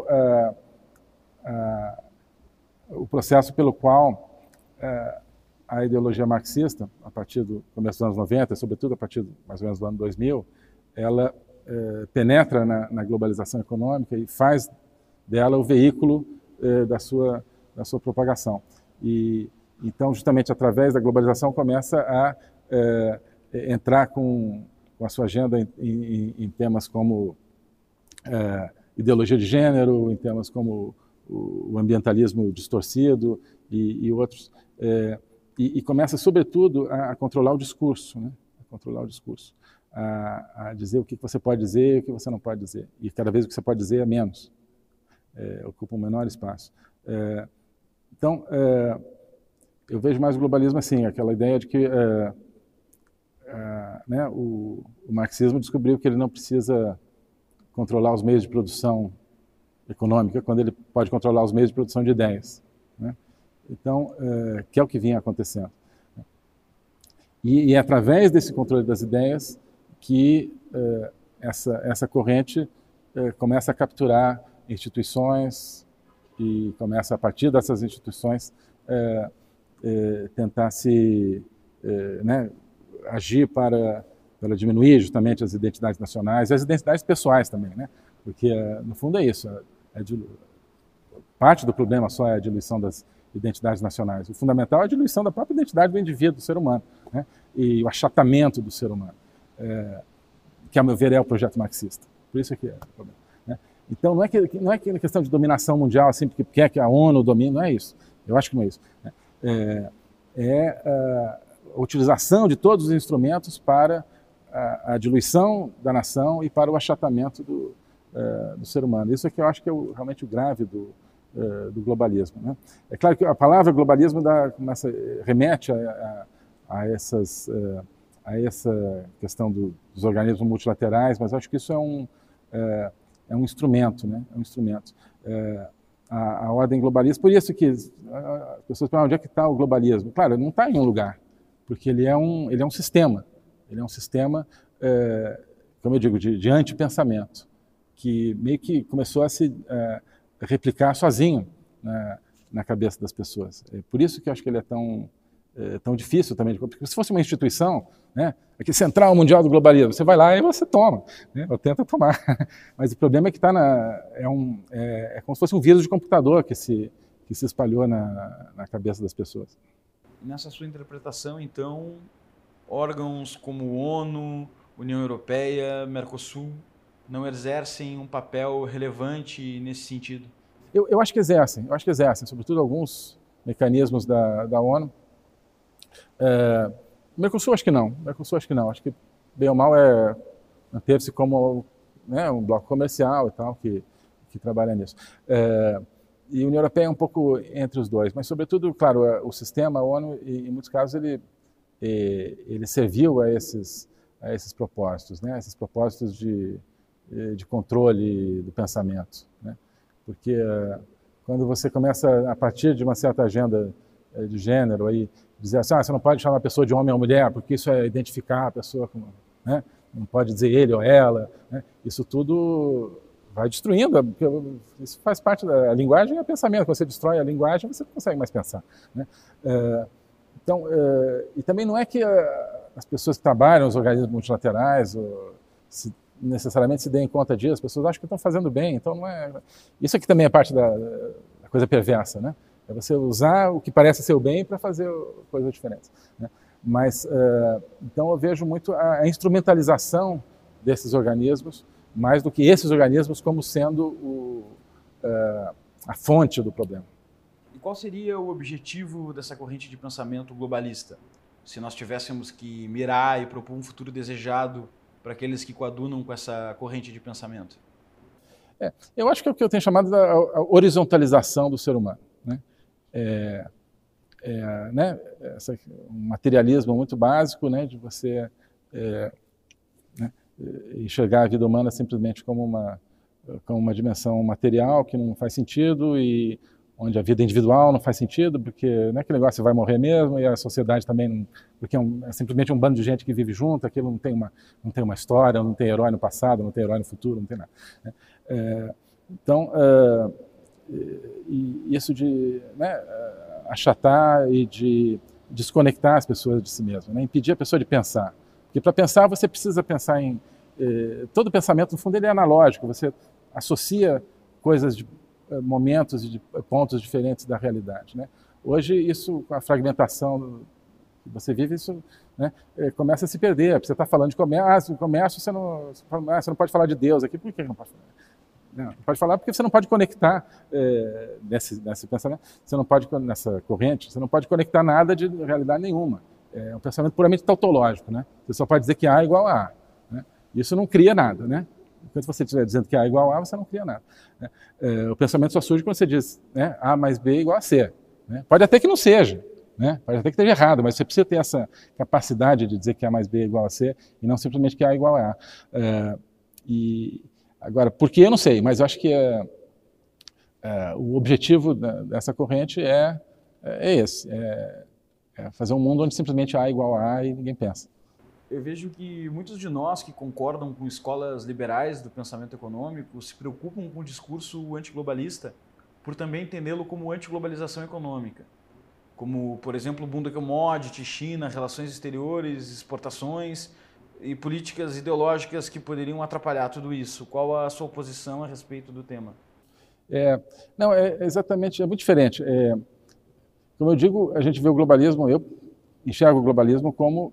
o processo pelo qual a ideologia marxista, a partir do começo dos anos 90, sobretudo a partir mais ou menos do ano 2000, ela penetra na globalização econômica e faz dela o veículo da sua propagação. E então, justamente através da globalização, começa a entrar com a sua agenda em temas como ideologia de gênero, em temas como o ambientalismo distorcido e outros. E começa, sobretudo, a controlar o discurso, né? A controlar o discurso, a dizer o que você pode dizer e o que você não pode dizer. E cada vez o que você pode dizer é menos, ocupa um menor espaço. Então, eu vejo mais o globalismo assim, aquela ideia de que né, o marxismo descobriu que ele não precisa controlar os meios de produção econômica quando ele pode controlar os meios de produção de ideias, né? Então, que é o que vinha acontecendo. E é através desse controle das ideias que essa corrente começa a capturar instituições e começa, a partir dessas instituições, tentar agir para diminuir justamente as identidades nacionais e as identidades pessoais também, né? Porque, no fundo, é isso. Parte do problema só é a diluição das identidades nacionais. O fundamental é a diluição da própria identidade do indivíduo, do ser humano, né? E o achatamento do ser humano, que, a meu ver, é o projeto marxista. Por isso que é o problema, né? Então, não é aquela questão de dominação mundial, assim, porque quer que a ONU domine, não é isso. Eu acho que não é isso. A utilização de todos os instrumentos para a diluição da nação e para o achatamento do ser humano. Isso é que eu acho que é realmente o grave do globalismo, né? É claro que a palavra globalismo remete a essa questão dos organismos multilaterais, mas acho que isso é um instrumento, né? É um instrumento. A ordem globalista, por isso que as pessoas perguntam onde é que está o globalismo. Claro, ele não está em um lugar, porque ele é um sistema. Ele é um sistema, como eu digo, de antipensamento, que meio que começou a se replicar sozinho na cabeça das pessoas. É por isso que eu acho que ele é tão difícil também, porque se fosse uma instituição, né, aqui Central Mundial do Globalismo, você vai lá e você toma, né, ou tenta tomar. Mas o problema é que é como se fosse um vírus de computador que se espalhou na cabeça das pessoas. Nessa sua interpretação, então, órgãos como ONU, União Europeia, Mercosul, não exercem um papel relevante nesse sentido? Eu acho que exercem, sobretudo alguns mecanismos da ONU. Mercosul acho que não, acho que bem ou mal manteve-se como, né, um bloco comercial e tal, que trabalha nisso. E a União Europeia é um pouco entre os dois, mas sobretudo, claro, o sistema, a ONU, em muitos casos, ele serviu a esses propósitos, né, esses propósitos de controle do pensamento, né? Porque quando você começa, a partir de uma certa agenda de gênero, aí, dizer assim, você não pode chamar a pessoa de homem ou mulher, porque isso é identificar a pessoa como, né? Não pode dizer ele ou ela, né? Isso tudo vai destruindo, porque isso faz parte da linguagem, é pensamento. Quando você destrói a linguagem, você não consegue mais pensar, né? Então, e também não é que as pessoas que trabalham nos organismos multilaterais necessariamente se deem conta disso, as pessoas acham que estão fazendo bem, então não é... Isso aqui também é parte da coisa perversa, né? É você usar o que parece ser o bem para fazer coisas diferentes, né? Mas, então eu vejo muito a instrumentalização desses organismos, mais do que esses organismos como sendo a fonte do problema. E qual seria o objetivo dessa corrente de pensamento globalista? Se nós tivéssemos que mirar e propor um futuro desejado para aqueles que coadunam com essa corrente de pensamento? Eu acho que é o que eu tenho chamado da horizontalização do ser humano, né? Um materialismo muito básico, né, de você enxergar a vida humana simplesmente como uma dimensão material que não faz sentido, e onde a vida individual não faz sentido, porque não é aquele negócio, você vai morrer mesmo, e a sociedade também não, porque é simplesmente um bando de gente que vive junto, aquilo não tem uma história, não tem herói no passado, não tem herói no futuro, não tem nada, né? Então, isso de, né, achatar e de desconectar as pessoas de si mesmas, né? Impedir a pessoa de pensar. Porque para pensar você precisa pensar em... todo pensamento, no fundo, ele é analógico, você associa coisas de momentos e de pontos diferentes da realidade, né? Hoje, isso, com a fragmentação que você vive, isso, né, começa a se perder. Você está falando de comércio, você não pode falar de Deus aqui. Por que não pode falar? Não pode falar porque você não pode conectar nesse pensamento, você não pode, nessa corrente, você não pode conectar nada de realidade nenhuma. É um pensamento puramente tautológico, né? Você só pode dizer que A é igual a A, né? Isso não cria nada, né? Enquanto você estiver dizendo que A é igual a A, você não cria nada, né? O pensamento só surge quando você diz, né, A mais B é igual a C, né? Pode até que não seja, né? Pode até que esteja errado, mas você precisa ter essa capacidade de dizer que A mais B é igual a C e não simplesmente que A é igual a A. Agora, por que eu não sei, mas eu acho que o objetivo dessa corrente é é esse, fazer um mundo onde simplesmente A igual a A e ninguém pensa. Eu vejo que muitos de nós que concordam com escolas liberais do pensamento econômico se preocupam com o discurso antiglobalista por também entendê-lo como antiglobalização econômica. Como, por exemplo, o boom da commodity, China, relações exteriores, exportações e políticas ideológicas que poderiam atrapalhar tudo isso. Qual a sua posição a respeito do tema? Não, exatamente, é muito diferente. Como eu digo, a gente vê o globalismo, eu enxergo o globalismo como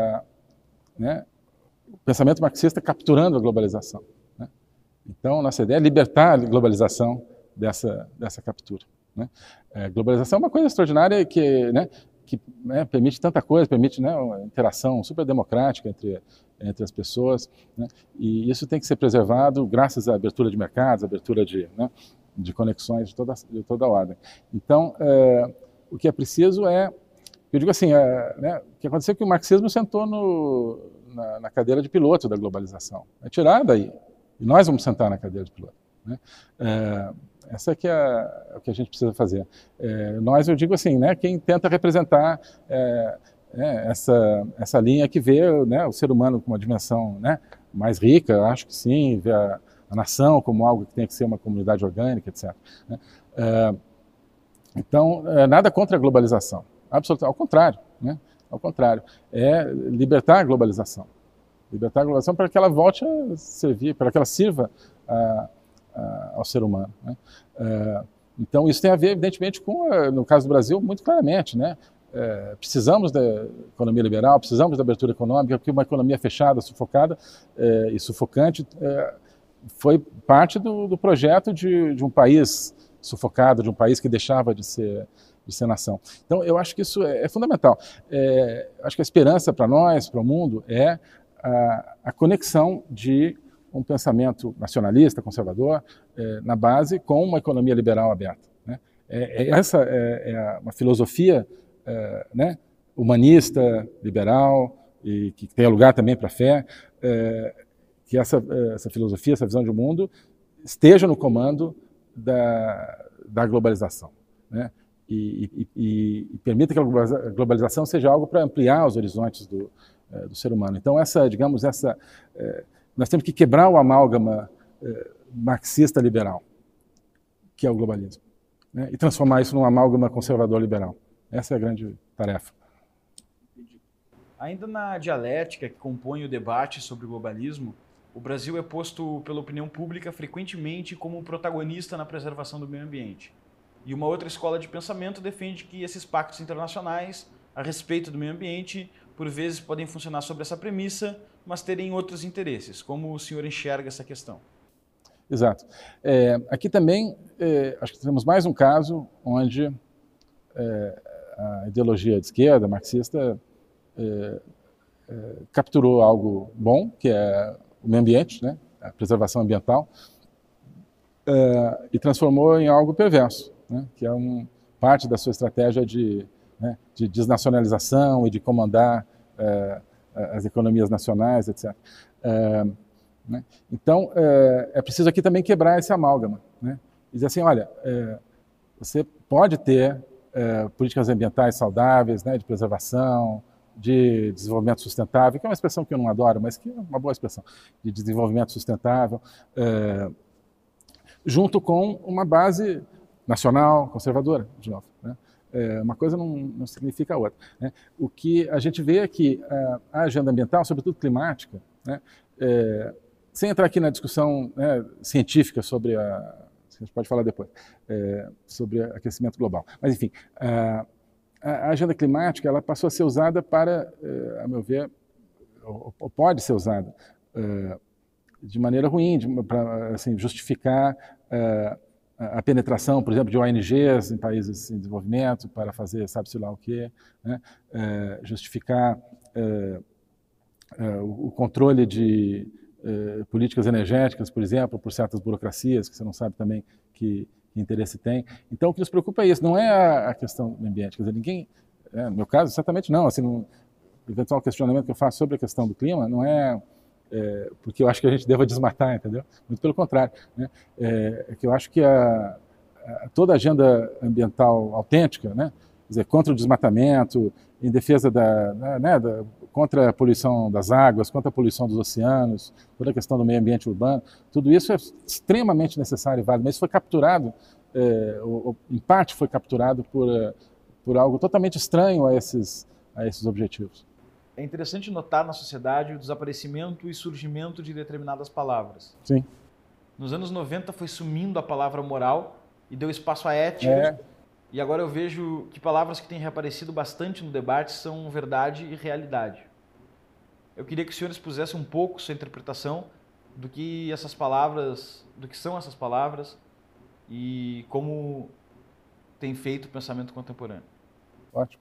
o pensamento marxista capturando a globalização, né? Então, nossa ideia é libertar a globalização dessa captura, né? Globalização é uma coisa extraordinária que permite tanta coisa, permite, né, uma interação super democrática entre as pessoas, né? E isso tem que ser preservado graças à abertura de mercados, abertura de conexões de toda a ordem. Então, o que é preciso eu digo assim, o que aconteceu é que o marxismo sentou na cadeira de piloto da globalização. É tirar daí, e nós vamos sentar na cadeira de piloto, né? Essa que é o que a gente precisa fazer. Nós, eu digo assim, né, quem tenta representar essa linha que vê, né, o ser humano com uma dimensão, né, mais rica, acho que sim, vê a nação como algo que tem que ser uma comunidade orgânica, etc., né? Então, nada contra a globalização, absolutamente, ao contrário, né? Ao contrário, é libertar a globalização para que ela volte a servir, para que ela sirva ao ser humano, né? Então, isso tem a ver, evidentemente, com, no caso do Brasil, muito claramente, né? Precisamos da economia liberal, precisamos da abertura econômica, porque uma economia fechada, sufocada e sufocante foi parte do projeto de um país sufocado, de um país que deixava de ser nação. Então, eu acho que isso é fundamental. Acho que a esperança para nós, para o mundo, é a conexão de um pensamento nacionalista, conservador, na base, com uma economia liberal aberta, né? Essa é uma filosofia né, humanista, liberal, e que tem lugar também para a fé, que essa filosofia, essa visão de mundo, esteja no comando da globalização, né? E permita que a globalização seja algo para ampliar os horizontes do ser humano. Então, nós temos que quebrar o amálgama marxista-liberal, que é o globalismo, né? E transformar isso num amálgama conservador-liberal. Essa é a grande tarefa. Ainda na dialética que compõe o debate sobre o globalismo, o Brasil é posto pela opinião pública frequentemente como protagonista na preservação do meio ambiente. E uma outra escola de pensamento defende que esses pactos internacionais a respeito do meio ambiente, por vezes, podem funcionar sobre essa premissa, mas terem outros interesses. Como o senhor enxerga essa questão? Exato. Aqui também, acho que temos mais um caso onde a ideologia de esquerda, marxista, capturou algo bom, que é o meio ambiente, né, a preservação ambiental, e transformou em algo perverso, né, que é parte da sua estratégia de desnacionalização e de comandar as economias nacionais, etc. Né? Então, é preciso aqui também quebrar esse amálgama, né, e dizer assim, olha, você pode ter políticas ambientais saudáveis, né, de preservação, de desenvolvimento sustentável, que é uma expressão que eu não adoro, mas que é uma boa expressão, de desenvolvimento sustentável, junto com uma base nacional, conservadora, de novo, né? Uma coisa não significa a outra, né? O que a gente vê é que a agenda ambiental, sobretudo climática, né, sem entrar aqui na discussão, né, científica sobre a gente pode falar depois, sobre aquecimento global, mas enfim, a agenda climática ela passou a ser usada para, a meu ver, ou pode ser usada de maneira ruim, para assim, justificar a penetração, por exemplo, de ONGs em países em desenvolvimento para fazer sabe-se lá o quê, né? Justificar o controle de políticas energéticas, por exemplo, por certas burocracias, que você não sabe também que interesse tem. Então, o que nos preocupa é isso, não é a questão do ambiente. Quer dizer, ninguém, no meu caso, certamente não. Assim, o eventual questionamento que eu faço sobre a questão do clima não é porque eu acho que a gente deva desmatar, entendeu? Muito pelo contrário, né? É que eu acho que toda a agenda ambiental autêntica, né, dizer, contra o desmatamento, em defesa contra a poluição das águas, contra a poluição dos oceanos, toda a questão do meio ambiente urbano, tudo isso é extremamente necessário e válido, mas isso foi capturado, em parte foi capturado por algo totalmente estranho a esses objetivos. É interessante notar na sociedade o desaparecimento e surgimento de determinadas palavras. Sim. Nos anos 90 foi sumindo a palavra moral e deu espaço à ética. E agora eu vejo que palavras que têm reaparecido bastante no debate são verdade e realidade. Eu queria que o senhor expusesse um pouco sua interpretação do que essas palavras, do que são essas palavras e como tem feito o pensamento contemporâneo. Ótimo.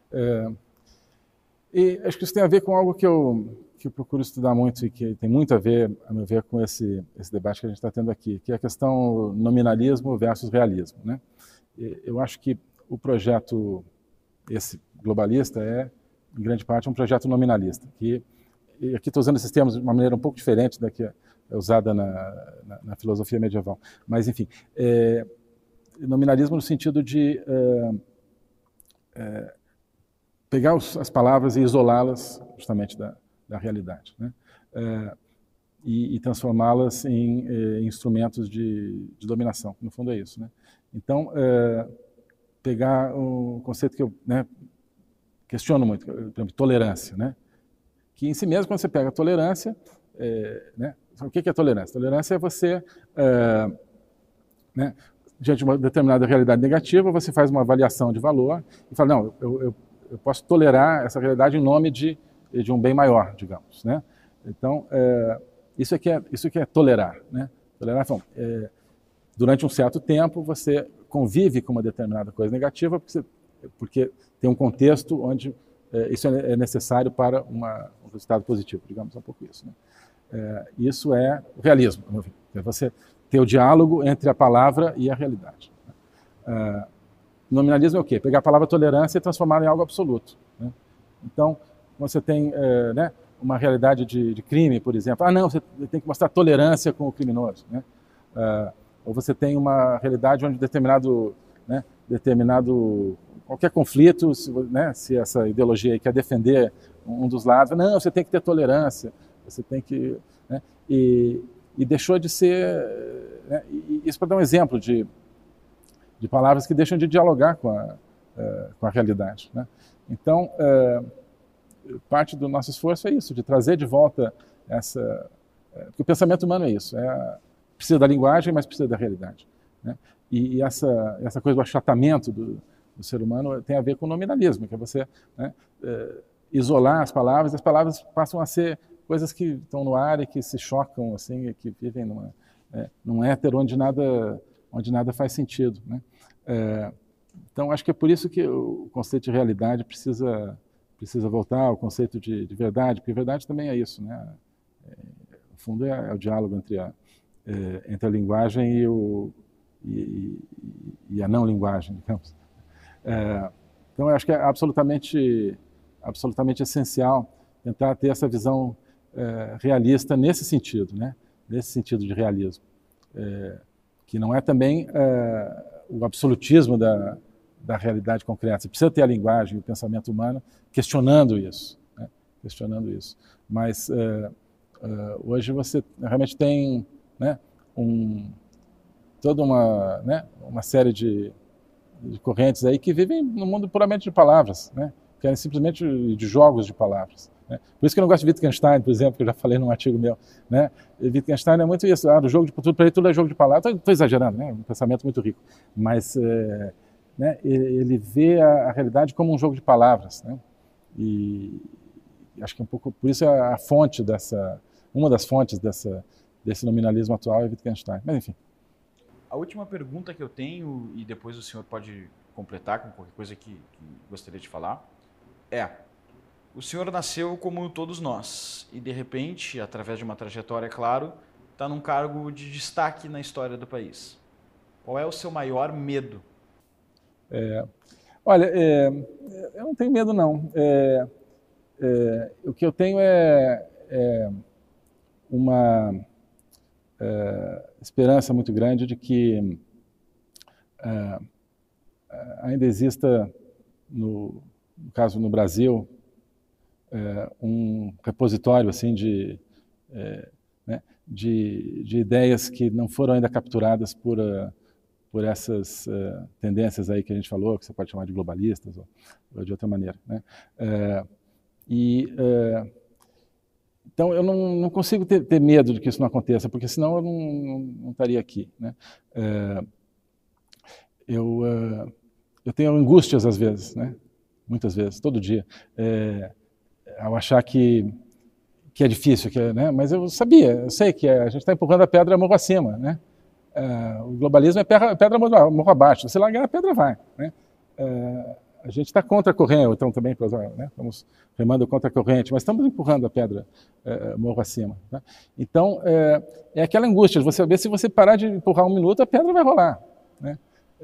E acho que isso tem a ver com algo que eu procuro estudar muito e que tem muito a meu ver, com esse debate que a gente está tendo aqui, que é a questão nominalismo versus realismo, né? Eu acho que o projeto, esse globalista, é, em grande parte, um projeto nominalista. E aqui estou usando esses termos de uma maneira um pouco diferente da que é usada na filosofia medieval. Mas, enfim, nominalismo no sentido de pegar as palavras e isolá-las justamente da realidade, né? E transformá-las em instrumentos de dominação. No fundo é isso, né? Então, pegar um conceito que eu questiono muito, por exemplo, tolerância, né? Que em si mesmo, quando você pega a tolerância, né? O que é tolerância? Tolerância é você, né, diante de uma determinada realidade negativa, você faz uma avaliação de valor e fala, não, eu posso tolerar essa realidade em nome de um bem maior, digamos, né? Então, isso que é tolerar, né? Tolerar, durante um certo tempo, você convive com uma determinada coisa negativa porque tem um contexto onde isso é necessário para um resultado positivo, digamos, um pouco isso, né? Isso é o realismo, é você ter o diálogo entre a palavra e a realidade. Nominalismo é o quê? Pegar a palavra tolerância e transformá-la em algo absoluto, né? Então, você tem uma realidade de crime, por exemplo. Não, você tem que mostrar tolerância com o criminoso, né? Ou você tem uma realidade onde determinado qualquer conflito, se essa ideologia aí quer defender um dos lados, não, você tem que ter tolerância, você tem que, né? E deixou de ser, né? Isso para dar um exemplo de palavras que deixam de dialogar com a realidade, né? Então, parte do nosso esforço é isso, de trazer de volta porque o pensamento humano é isso, precisa da linguagem, mas precisa da realidade, né? E essa coisa do achatamento do ser humano tem a ver com o nominalismo, que é você, né, isolar as palavras passam a ser coisas que estão no ar e que se chocam, assim, e que vivem num éter onde nada faz sentido, né? Então, acho que é por isso que o conceito de realidade precisa voltar ao conceito de verdade, porque verdade também é isso, né? No fundo, é o diálogo entre a linguagem e a não linguagem, digamos. Então, eu acho que é absolutamente essencial tentar ter essa visão realista nesse sentido, né? Nesse sentido de realismo, que não é também o absolutismo da realidade concreta. Você precisa ter a linguagem, o pensamento humano questionando isso, né? Questionando isso. Mas hoje você realmente tem, né, toda uma série de correntes aí que vivem no mundo puramente de palavras, né? Querem simplesmente de jogos de palavras, né? Por isso que eu não gosto de Wittgenstein, por exemplo, que eu já falei num artigo meu, né? Wittgenstein é muito isso, do jogo de tudo, para ele tudo é jogo de palavras. Estou exagerando, né? Um pensamento muito rico, mas né, ele vê a realidade como um jogo de palavras, né? E acho que um pouco por isso a fonte uma das fontes desse nominalismo atual é Wittgenstein. Mas enfim. A última pergunta que eu tenho, e depois o senhor pode completar com qualquer coisa que gostaria de falar, o senhor nasceu como todos nós e, de repente, através de uma trajetória, claro, está num cargo de destaque na história do país. Qual é o seu maior medo? Olha, eu não tenho medo, não. O que eu tenho é uma esperança muito grande de que ainda exista no caso no Brasil, um repositório assim né, de ideias que não foram ainda capturadas por essas tendências aí que a gente falou, que você pode chamar de globalistas ou de outra maneira, né? Então eu não consigo ter medo de que isso não aconteça, porque senão eu não estaria aqui, né? Eu tenho angústias às vezes, né? Muitas vezes, todo dia, ao achar que é difícil, né? Mas eu sei que a gente está empurrando a pedra morro acima, né? O globalismo é pedra morro abaixo, se largar a pedra vai, né? A gente está contra a corrente, então também, né? Estamos remando contra a corrente, mas estamos empurrando a pedra morro acima, né? Então, é aquela angústia de você ver, se você parar de empurrar um minuto, a pedra vai rolar, né?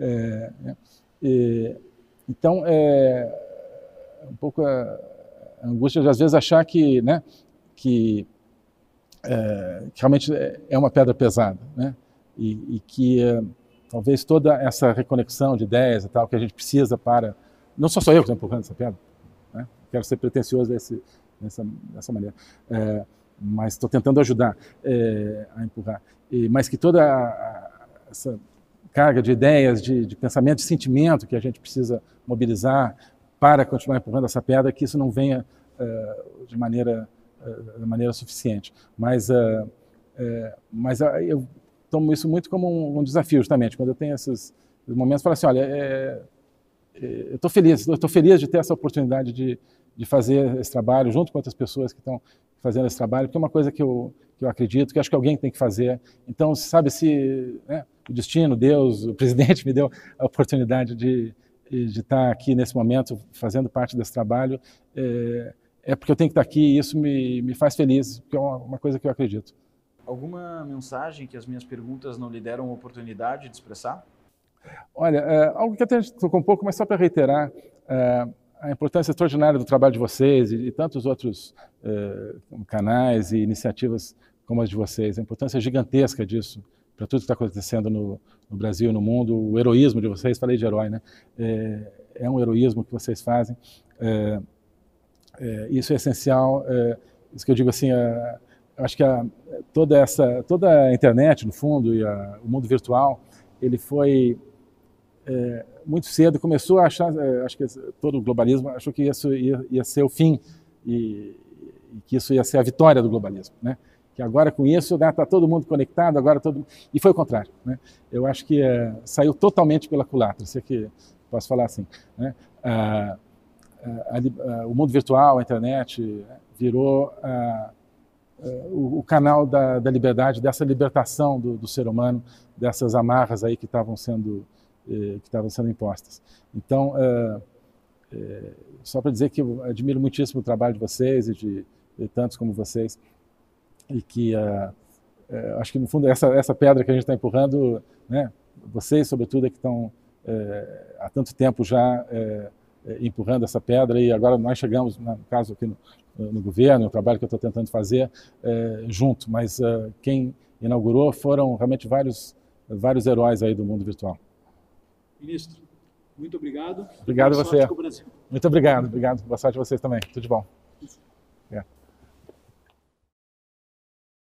Então, um pouco a angústia de às vezes achar que, né, que realmente é uma pedra pesada, né? E que talvez toda essa reconexão de ideias e tal que a gente precisa para... Não sou só eu que estou empurrando essa pedra, né? Quero ser pretencioso dessa maneira, mas estou tentando ajudar a empurrar. Mas que toda essa carga de ideias, de pensamento, de sentimento que a gente precisa mobilizar para continuar empurrando essa pedra, que isso não venha de maneira suficiente. Mas eu tomo isso muito como um desafio, justamente, quando eu tenho esses momentos, falo assim, olha, eu estou feliz de ter essa oportunidade de fazer esse trabalho junto com outras pessoas que estão fazendo esse trabalho, porque é uma coisa que eu acredito, que acho que alguém tem que fazer. Então, sabe, se né, o destino, Deus, o presidente me deu a oportunidade de estar aqui nesse momento, fazendo parte desse trabalho, é porque eu tenho que estar aqui e isso me faz feliz, porque é uma coisa que eu acredito. Alguma mensagem que as minhas perguntas não lhe deram oportunidade de expressar? Olha, algo que até a gente tocou um pouco, mas só para reiterar, a importância extraordinária do trabalho de vocês e tantos outros canais e iniciativas como as de vocês, a importância gigantesca disso para tudo que está acontecendo no Brasil e no mundo, o heroísmo de vocês, falei de herói, né? É um heroísmo que vocês fazem, isso é essencial, isso que eu digo assim, eu acho que toda a internet, no fundo, e o mundo virtual, ele foi muito cedo, começou a achar, acho que todo o globalismo achou que isso ia ser o fim e que isso ia ser a vitória do globalismo, né? Que agora com isso está todo mundo conectado, e foi o contrário, né? Eu acho que saiu totalmente pela culatra, se é que posso falar assim, né? O mundo virtual, a internet, virou o canal da liberdade, dessa libertação do ser humano, dessas amarras aí que estavam sendo impostas. Então, só para dizer que eu admiro muitíssimo o trabalho de vocês e de tantos como vocês, e que acho que no fundo essa pedra que a gente está empurrando, né, vocês sobretudo é que estão há tanto tempo já empurrando essa pedra, e agora nós chegamos, no caso aqui no governo, o trabalho que eu estou tentando fazer junto, mas quem inaugurou foram realmente vários heróis aí do mundo virtual. Ministro, muito obrigado. Obrigado a você. Muito obrigado. Boa sorte a vocês também. Tudo de bom.